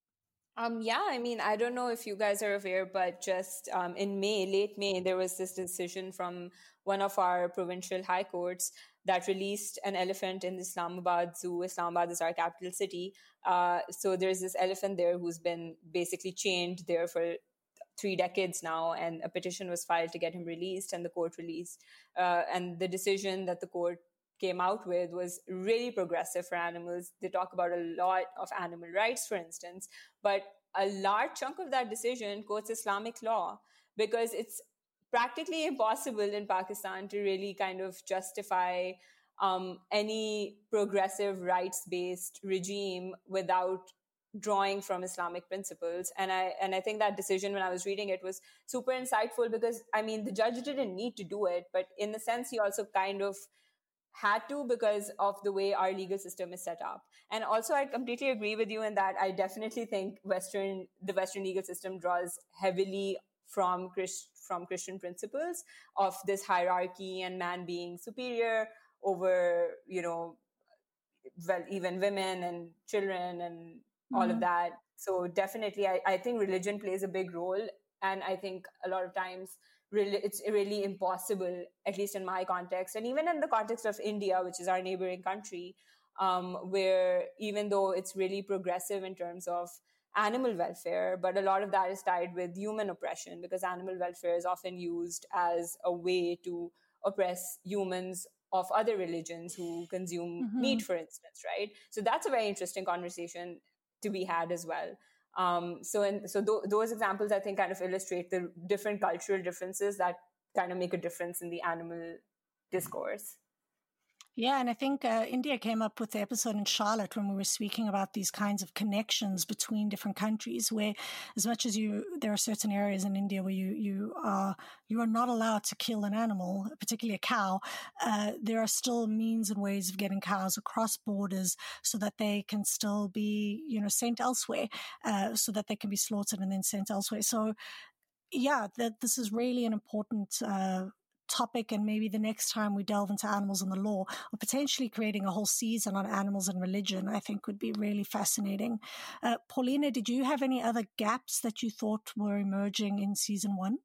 Um, yeah, I mean, I don't know if you guys are aware, but just um, in May, late May, there was this decision from one of our provincial high courts that released an elephant in the Islamabad Zoo. Islamabad is our capital city. Uh, so there's this elephant there who's been basically chained there for three decades now, and a petition was filed to get him released, and the court released. Uh, and the decision that the court came out with was really progressive for animals. They talk about a lot of animal rights, for instance, but a large chunk of that decision quotes Islamic law, because it's practically impossible in Pakistan to really kind of justify um, any progressive rights-based regime without drawing from Islamic principles. And I and I think that decision, when I was reading it, was super insightful, because, I mean, the judge didn't need to do it, but in the sense he also kind of had to, because of the way our legal system is set up. And also, I completely agree with you in that I definitely think Western the Western legal system draws heavily from Christ, from Christian principles of this hierarchy and man being superior over, you know, well, even women and children and all mm-hmm. of that. So definitely, I, I think religion plays a big role. And I think a lot of times really, it's really impossible, at least in my context, and even in the context of India, which is our neighboring country, um, where even though it's really progressive in terms of animal welfare, but a lot of that is tied with human oppression, because animal welfare is often used as a way to oppress humans of other religions who consume mm-hmm. meat, for instance, right? So that's a very interesting conversation to be had as well. Um, so, in, so th- those examples, I think, kind of illustrate the different cultural differences that kind of make a difference in the animal discourse. Yeah, and I think uh, India came up with the episode in Charlotte when we were speaking about these kinds of connections between different countries, where as much as you, there are certain areas in India where you you are you are not allowed to kill an animal, particularly a cow. Uh, there are still means and ways of getting cows across borders so that they can still be, you know, sent elsewhere, uh, so that they can be slaughtered and then sent elsewhere. So, yeah, that this is really an important Uh, topic, and maybe the next time we delve into animals and the law, or potentially creating a whole season on animals and religion, I think would be really fascinating. Uh, Paulina, did you have any other gaps that you thought were emerging in season one?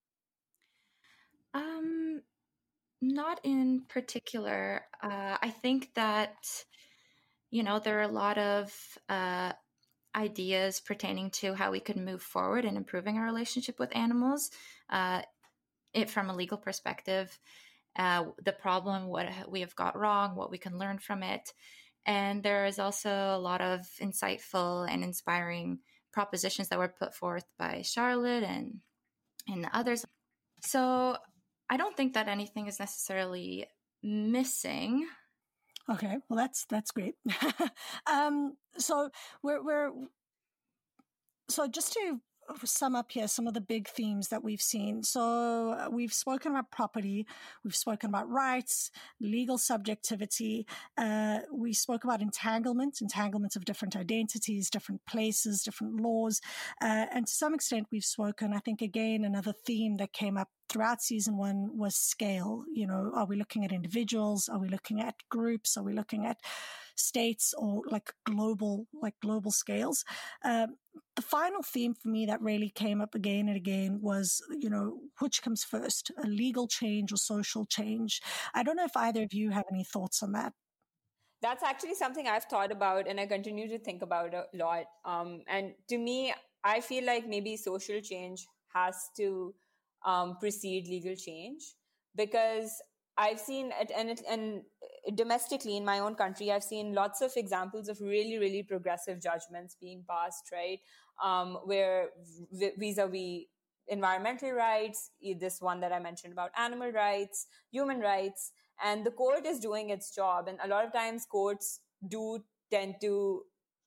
Um, not in particular. Uh, I think that, you know, there are a lot of uh, ideas pertaining to how we could move forward in improving our relationship with animals. Uh, it from a legal perspective, uh, the problem, what we have got wrong, what we can learn from it. And there is also a lot of insightful and inspiring propositions that were put forth by Charlotte and, and others. So I don't think that anything is necessarily missing. Okay, well, that's that's great. um, so we're we're So just to sum up here some of the big themes that we've seen. So we've spoken about property, we've spoken about rights, legal subjectivity, uh, we spoke about entanglement, entanglement of different identities, different places, different laws, uh, and to some extent we've spoken, I think again, another theme that came up throughout season one was scale. You know, are we looking at individuals? Are we looking at groups? Are we looking at states or like global, like global scales? Um, the final theme for me that really came up again and again was, you know, which comes first, a legal change or social change? I don't know if either of you have any thoughts on that. That's actually something I've thought about and I continue to think about a lot. Um, and to me, I feel like maybe social change has to um, precede legal change, because I've seen it, and, it, and domestically in my own country, I've seen lots of examples of really, really progressive judgments being passed, right? Um, where vis-a-vis environmental rights, this one that I mentioned about animal rights, human rights, and the court is doing its job. And a lot of times courts do tend to,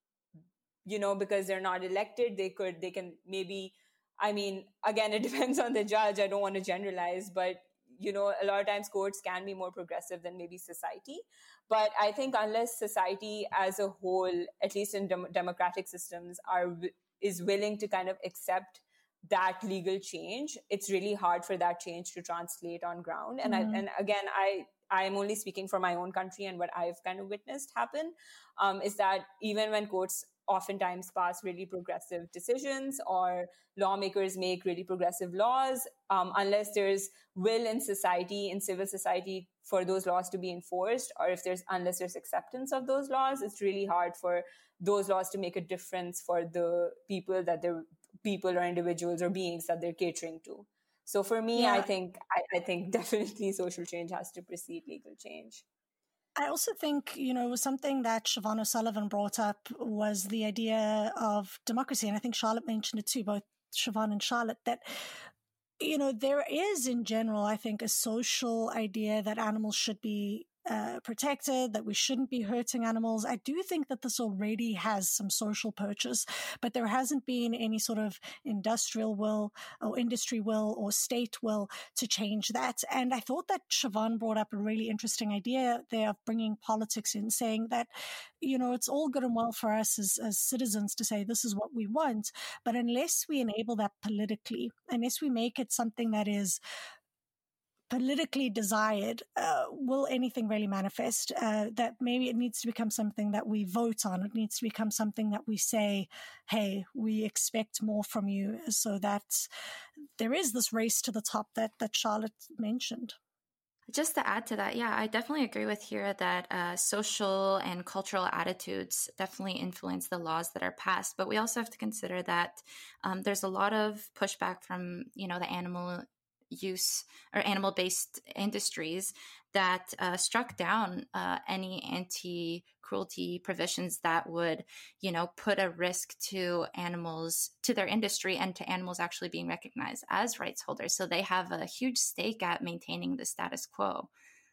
you know, because they're not elected, they could, they can maybe, I mean, again, it depends on the judge. I don't want to generalize, but you know, a lot of times courts can be more progressive than maybe society. But I think unless society as a whole, at least in dem- democratic systems, are is willing to kind of accept that legal change, it's really hard for that change to translate on ground. And mm-hmm. I, and again, I I'm only speaking for my own country and what I've kind of witnessed happen um, is that even when courts oftentimes pass really progressive decisions or lawmakers make really progressive laws, um, unless there's will in society, in civil society, for those laws to be enforced, or if there's unless there's acceptance of those laws, it's really hard for those laws to make a difference for the people that they're people or individuals or beings that they're catering to. So for me, yeah. I think I, I think definitely social change has to precede legal change. I also think, you know, something that Siobhan O'Sullivan brought up was the idea of democracy. And I think Charlotte mentioned it too, both Siobhan and Charlotte, that, you know, there is in general, I think, a social idea that animals should be uh, protected, that we shouldn't be hurting animals. I do think that this already has some social purchase, but there hasn't been any sort of industrial will or industry will or state will to change that. And I thought that Siobhan brought up a really interesting idea there of bringing politics in, saying that, you know, it's all good and well for us as, as citizens to say this is what we want, but unless we enable that politically, unless we make it something that is politically desired, uh, will anything really manifest? Uh, that maybe it needs to become something that we vote on. It needs to become something that we say, hey, we expect more from you, so that there is this race to the top that, that Charlotte mentioned. Just to add to that, yeah, I definitely agree with here that uh, social and cultural attitudes definitely influence the laws that are passed. But we also have to consider that um, there's a lot of pushback from, you know, the animal use or animal-based industries that uh, struck down uh, any anti-cruelty provisions that would, you know, put a risk to animals, to their industry, and to animals actually being recognized as rights holders. So they have a huge stake at maintaining the status quo.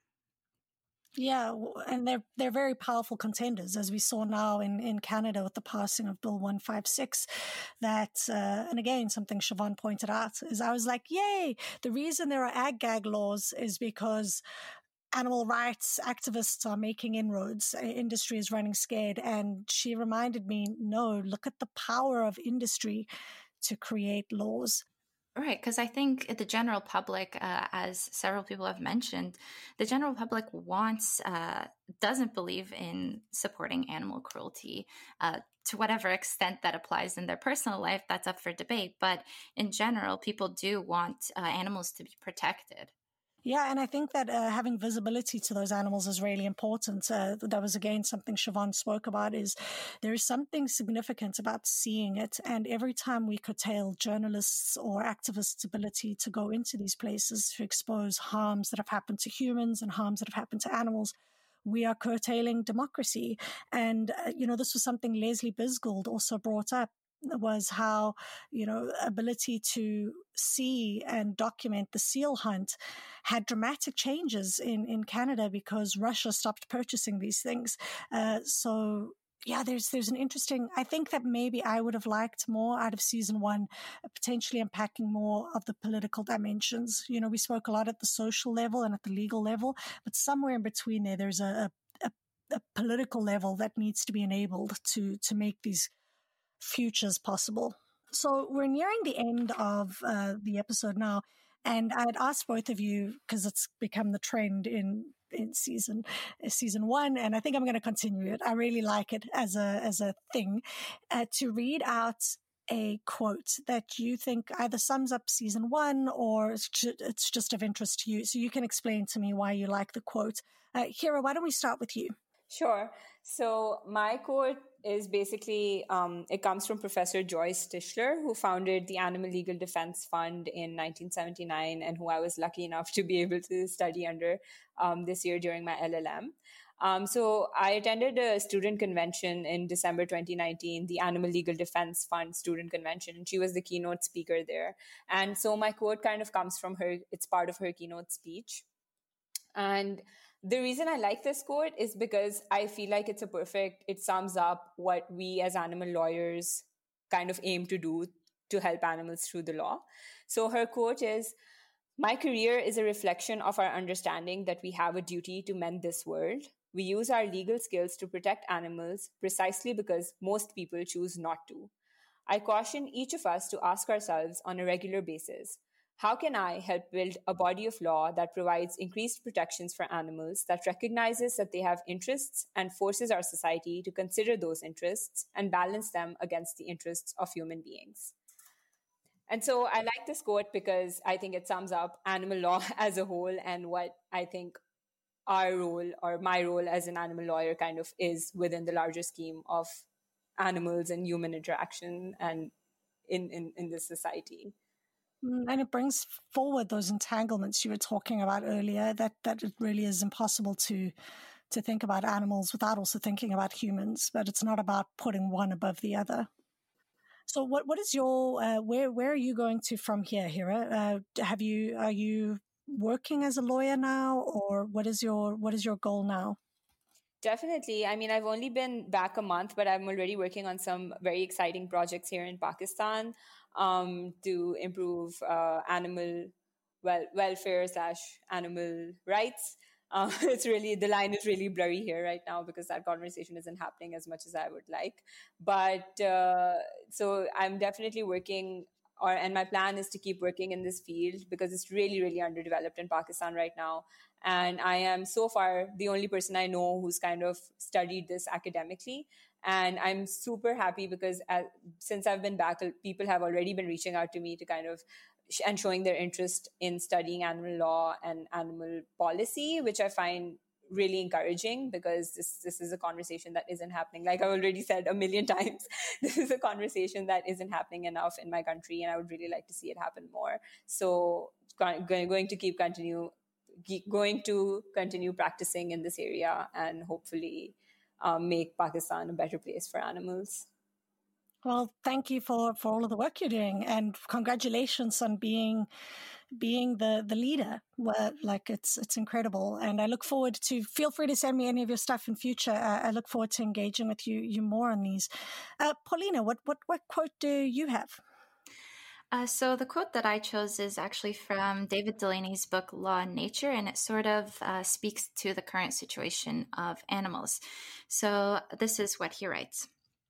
Yeah, and they're they're very powerful contenders, as we saw now in, in Canada with the passing of Bill one fifty-six. That, uh, and again, something Siobhan pointed out, is I was like, yay, the reason there are ag-gag laws is because animal rights activists are making inroads. Industry is running scared. And she reminded me, no, look at the power of industry to create laws. Right, because I think the general public, uh, as several people have mentioned, the general public wants, uh, doesn't believe in supporting animal cruelty uh, to whatever extent that applies in their personal life. That's up for debate. But in general, people do want uh, animals to be protected. Yeah, and I think that uh, having visibility to those animals is really important. Uh, that was, again, something Siobhan spoke about, is there is something significant about seeing it. And every time we curtail journalists or activists' ability to go into these places to expose harms that have happened to humans and harms that have happened to animals, we are curtailing democracy. And, uh, you know, this was something Leslie Bisgold also brought up, was how, you know, ability to see and document the seal hunt had dramatic changes in, in Canada because Russia stopped purchasing these things. Uh, so yeah, there's there's an interesting, I think that maybe I would have liked more out of season one, uh, potentially unpacking more of the political dimensions. You know, we spoke a lot at the social level and at the legal level, but somewhere in between there, there's a, a, a political level that needs to be enabled to, to make these futures possible. So we're nearing the end of uh, the episode now. And I'd asked both of you, because it's become the trend in in season season one, and I think I'm going to continue it. I really like it as a as a thing, uh, to read out a quote that you think either sums up season one or it's just, it's just of interest to you. So you can explain to me why you like the quote. Uh, Hira, why don't we start with you? Sure. So my quote is basically, um, it comes from Professor Joyce Tischler, who founded the Animal Legal Defense Fund in nineteen seventy-nine, and who I was lucky enough to be able to study under um, this year during my L L M. Um, so I attended a student convention in December twenty nineteen, the Animal Legal Defense Fund student convention, and she was the keynote speaker there. And so my quote kind of comes from her. It's part of her keynote speech. And the reason I like this quote is because I feel like it's a perfect, it sums up what we as animal lawyers kind of aim to do to help animals through the law. So her quote is, "My career is a reflection of our understanding that we have a duty to mend this world. We use our legal skills to protect animals precisely because most people choose not to. I caution each of us to ask ourselves on a regular basis, how can I help build a body of law that provides increased protections for animals, that recognizes that they have interests and forces our society to consider those interests and balance them against the interests of human beings?" And so I like this quote because I think it sums up animal law as a whole and what I think our role or my role as an animal lawyer kind of is within the larger scheme of animals and human interaction and in, in, in this society. And it brings forward those entanglements you were talking about earlier, that, that it really is impossible to to think about animals without also thinking about humans, but it's not about putting one above the other. So what what is your, uh, where where are you going to from here, Hira? Uh, have you, are you working as a lawyer now, or what is your what is your goal now? Definitely. I mean, I've only been back a month, but I'm already working on some very exciting projects here in Pakistan um, to improve uh, animal well welfare slash animal rights. Uh, it's really, the line is really blurry here right now because that conversation isn't happening as much as I would like. But uh, so I'm definitely working, or and my plan is to keep working in this field because it's really, really underdeveloped in Pakistan right now. And I am so far the only person I know who's kind of studied this academically. And I'm super happy because as, since I've been back, people have already been reaching out to me to kind of sh- and showing their interest in studying animal law and animal policy, which I find really encouraging because this this is a conversation that isn't happening. Like I've already said a million times, this is a conversation that isn't happening enough in my country, and I would really like to see it happen more. So going, going to keep continue going to continue practicing in this area and hopefully um, make Pakistan a better place for animals. Well, thank you for, for all of the work you're doing, and congratulations on being being the, the leader. Well, like it's it's incredible, and I look forward to. Feel free to send me any of your stuff in future. Uh, I look forward to engaging with you you more on these. Uh, Paulina, what what what quote do you have? Uh, so the quote that I chose is actually from David Delaney's book, Law and Nature, and it sort of uh, speaks to the current situation of animals. So this is what he writes.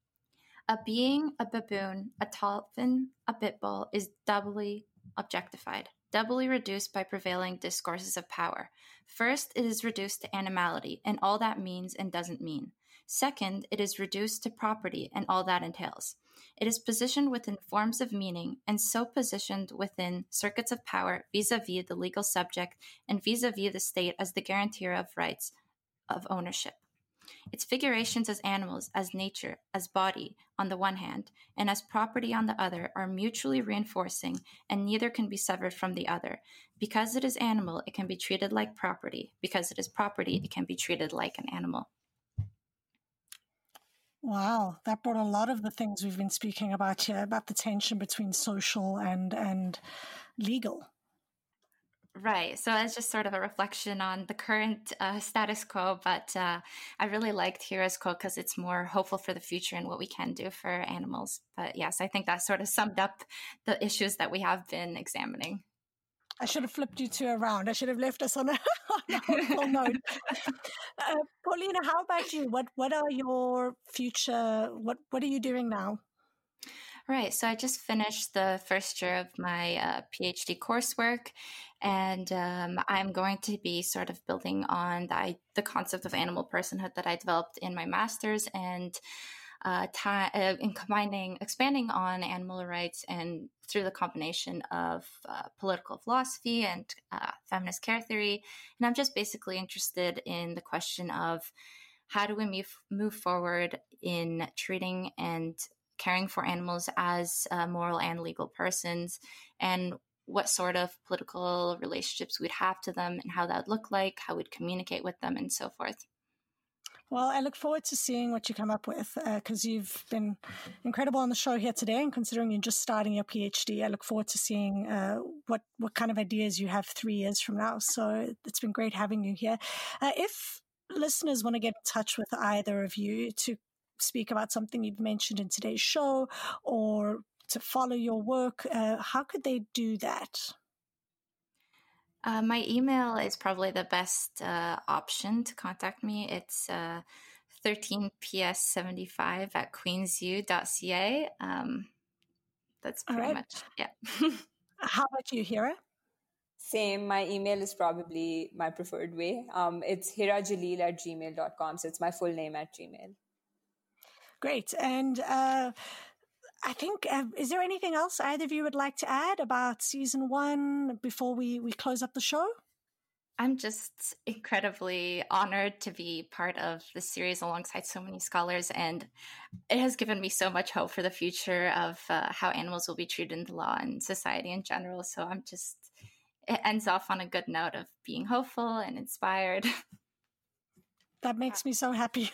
A being, a baboon, a dolphin, a pit bull is doubly objectified, doubly reduced by prevailing discourses of power. First, it is reduced to animality and all that means and doesn't mean. Second, it is reduced to property and all that entails. It is positioned within forms of meaning and so positioned within circuits of power vis-a-vis the legal subject and vis-a-vis the state as the guarantor of rights of ownership. Its figurations as animals, as nature, as body on the one hand, and as property on the other are mutually reinforcing, and neither can be severed from the other. Because it is animal, it can be treated like property. Because it is property, it can be treated like an animal. Wow, that brought a lot of the things we've been speaking about here, about the tension between social and and legal. Right. So it's just sort of a reflection on the current uh, status quo. But uh, I really liked Hira's quote because it's more hopeful for the future and what we can do for animals. But yes, I think that sort of summed up the issues that we have been examining. I should have flipped you two around. I should have left us on a, on a hopeful note. Uh, Paulina, how about you? What What are your future? What What are you doing now? Right. So I just finished the first year of my uh, PhD coursework, and um, I'm going to be sort of building on the, the concept of animal personhood that I developed in my master's, and uh, ta- uh, in combining, expanding on animal rights and through the combination of uh, political philosophy and uh, feminist care theory. And I'm just basically interested in the question of how do we move, move forward in treating and caring for animals as uh, moral and legal persons, and what sort of political relationships we'd have to them and how that would look like, how we'd communicate with them, and so forth. Well, I look forward to seeing what you come up with because uh, you've been incredible on the show here today. And considering you're just starting your PhD, I look forward to seeing uh, what, what kind of ideas you have three years from now. So it's been great having you here. Uh, if listeners want to get in touch with either of you to speak about something you've mentioned in today's show or to follow your work, uh, how could they do that? Uh, my email is probably the best uh, option to contact me. It's uh, thirteen p s seventy-five at queensu dot c a. Um, that's pretty right. much, yeah. How about you, Hira? Same. My email is probably my preferred way. Um, it's hirajalil at gmail dot com. So it's my full name at Gmail. Great. And uh, I think, uh, is there anything else either of you would like to add about season one before we, we close up the show? I'm just incredibly honored to be part of this series alongside so many scholars, and it has given me so much hope for the future of uh, how animals will be treated in the law and society in general. So I'm just, it ends off on a good note of being hopeful and inspired. That makes me so happy.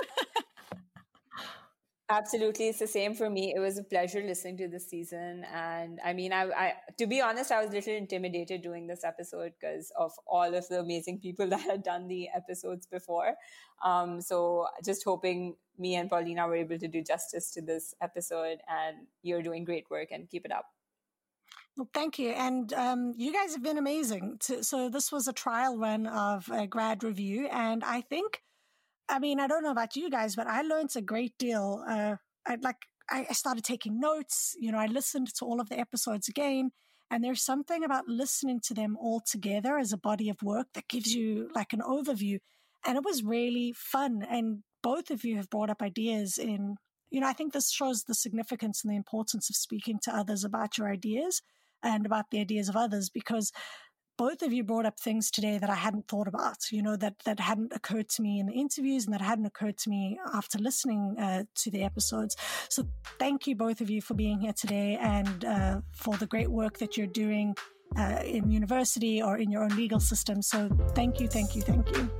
Absolutely. It's the same for me. It was a pleasure listening to this season. And I mean, I, I to be honest, I was a little intimidated doing this episode because of all of the amazing people that had done the episodes before. Um, so just hoping me and Paulina were able to do justice to this episode, and you're doing great work and keep it up. Well, thank you. And um, you guys have been amazing. So this was a trial run of a grad review. And I think I mean, I don't know about you guys, but I learned a great deal. Uh, I like I started taking notes. You know, I listened to all of the episodes again, and there's something about listening to them all together as a body of work that gives you like an overview. And it was really fun. And both of you have brought up ideas in, you know, I think this shows the significance and the importance of speaking to others about your ideas and about the ideas of others, because both of you brought up things today that I hadn't thought about, you know, that, that hadn't occurred to me in the interviews and that hadn't occurred to me after listening uh, to the episodes. So thank you, both of you, for being here today and uh, for the great work that you're doing uh, in university or in your own legal system. So thank you, thank you, thank you.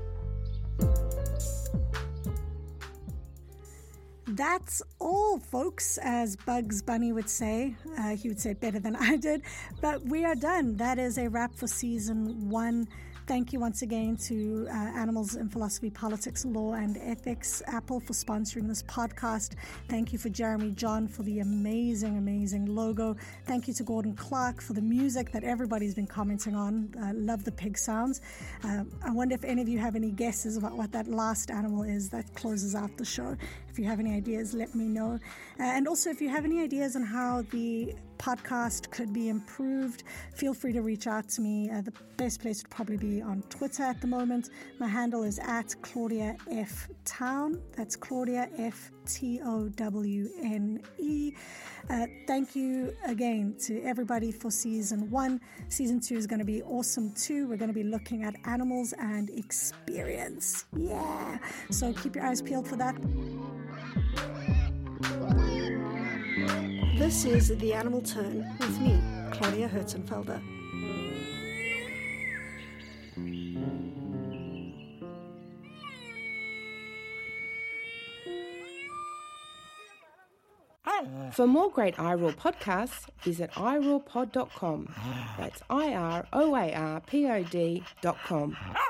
That's all, folks, as Bugs Bunny would say. Uh, he would say it better than I did. But we are done. That is a wrap for season one. Thank you once again to uh, Animals in Philosophy, Politics, Law, and Ethics, Apple, for sponsoring this podcast. Thank you for Jeremy John for the amazing, amazing logo. Thank you to Gordon Clark for the music that everybody's been commenting on. Uh, love the pig sounds. Uh, I wonder if any of you have any guesses about what that last animal is that closes out the show. If you have any ideas, let me know. Uh, and also, if you have any ideas on how the podcast could be improved, feel free to reach out to me. Uh, the best place would probably be on Twitter at the moment. My handle is at Claudia F. Town. That's Claudia F. T O W N E. Uh, thank you again to everybody for season one. Season two is going to be awesome too. We're going to be looking at animals and experience. Yeah. So keep your eyes peeled for that. This is The Animal Turn with me, Claudia Herzenfelder. Oh. For more great I R O A R podcasts, visit i roar pod dot com. That's I R O A R P O D dot com.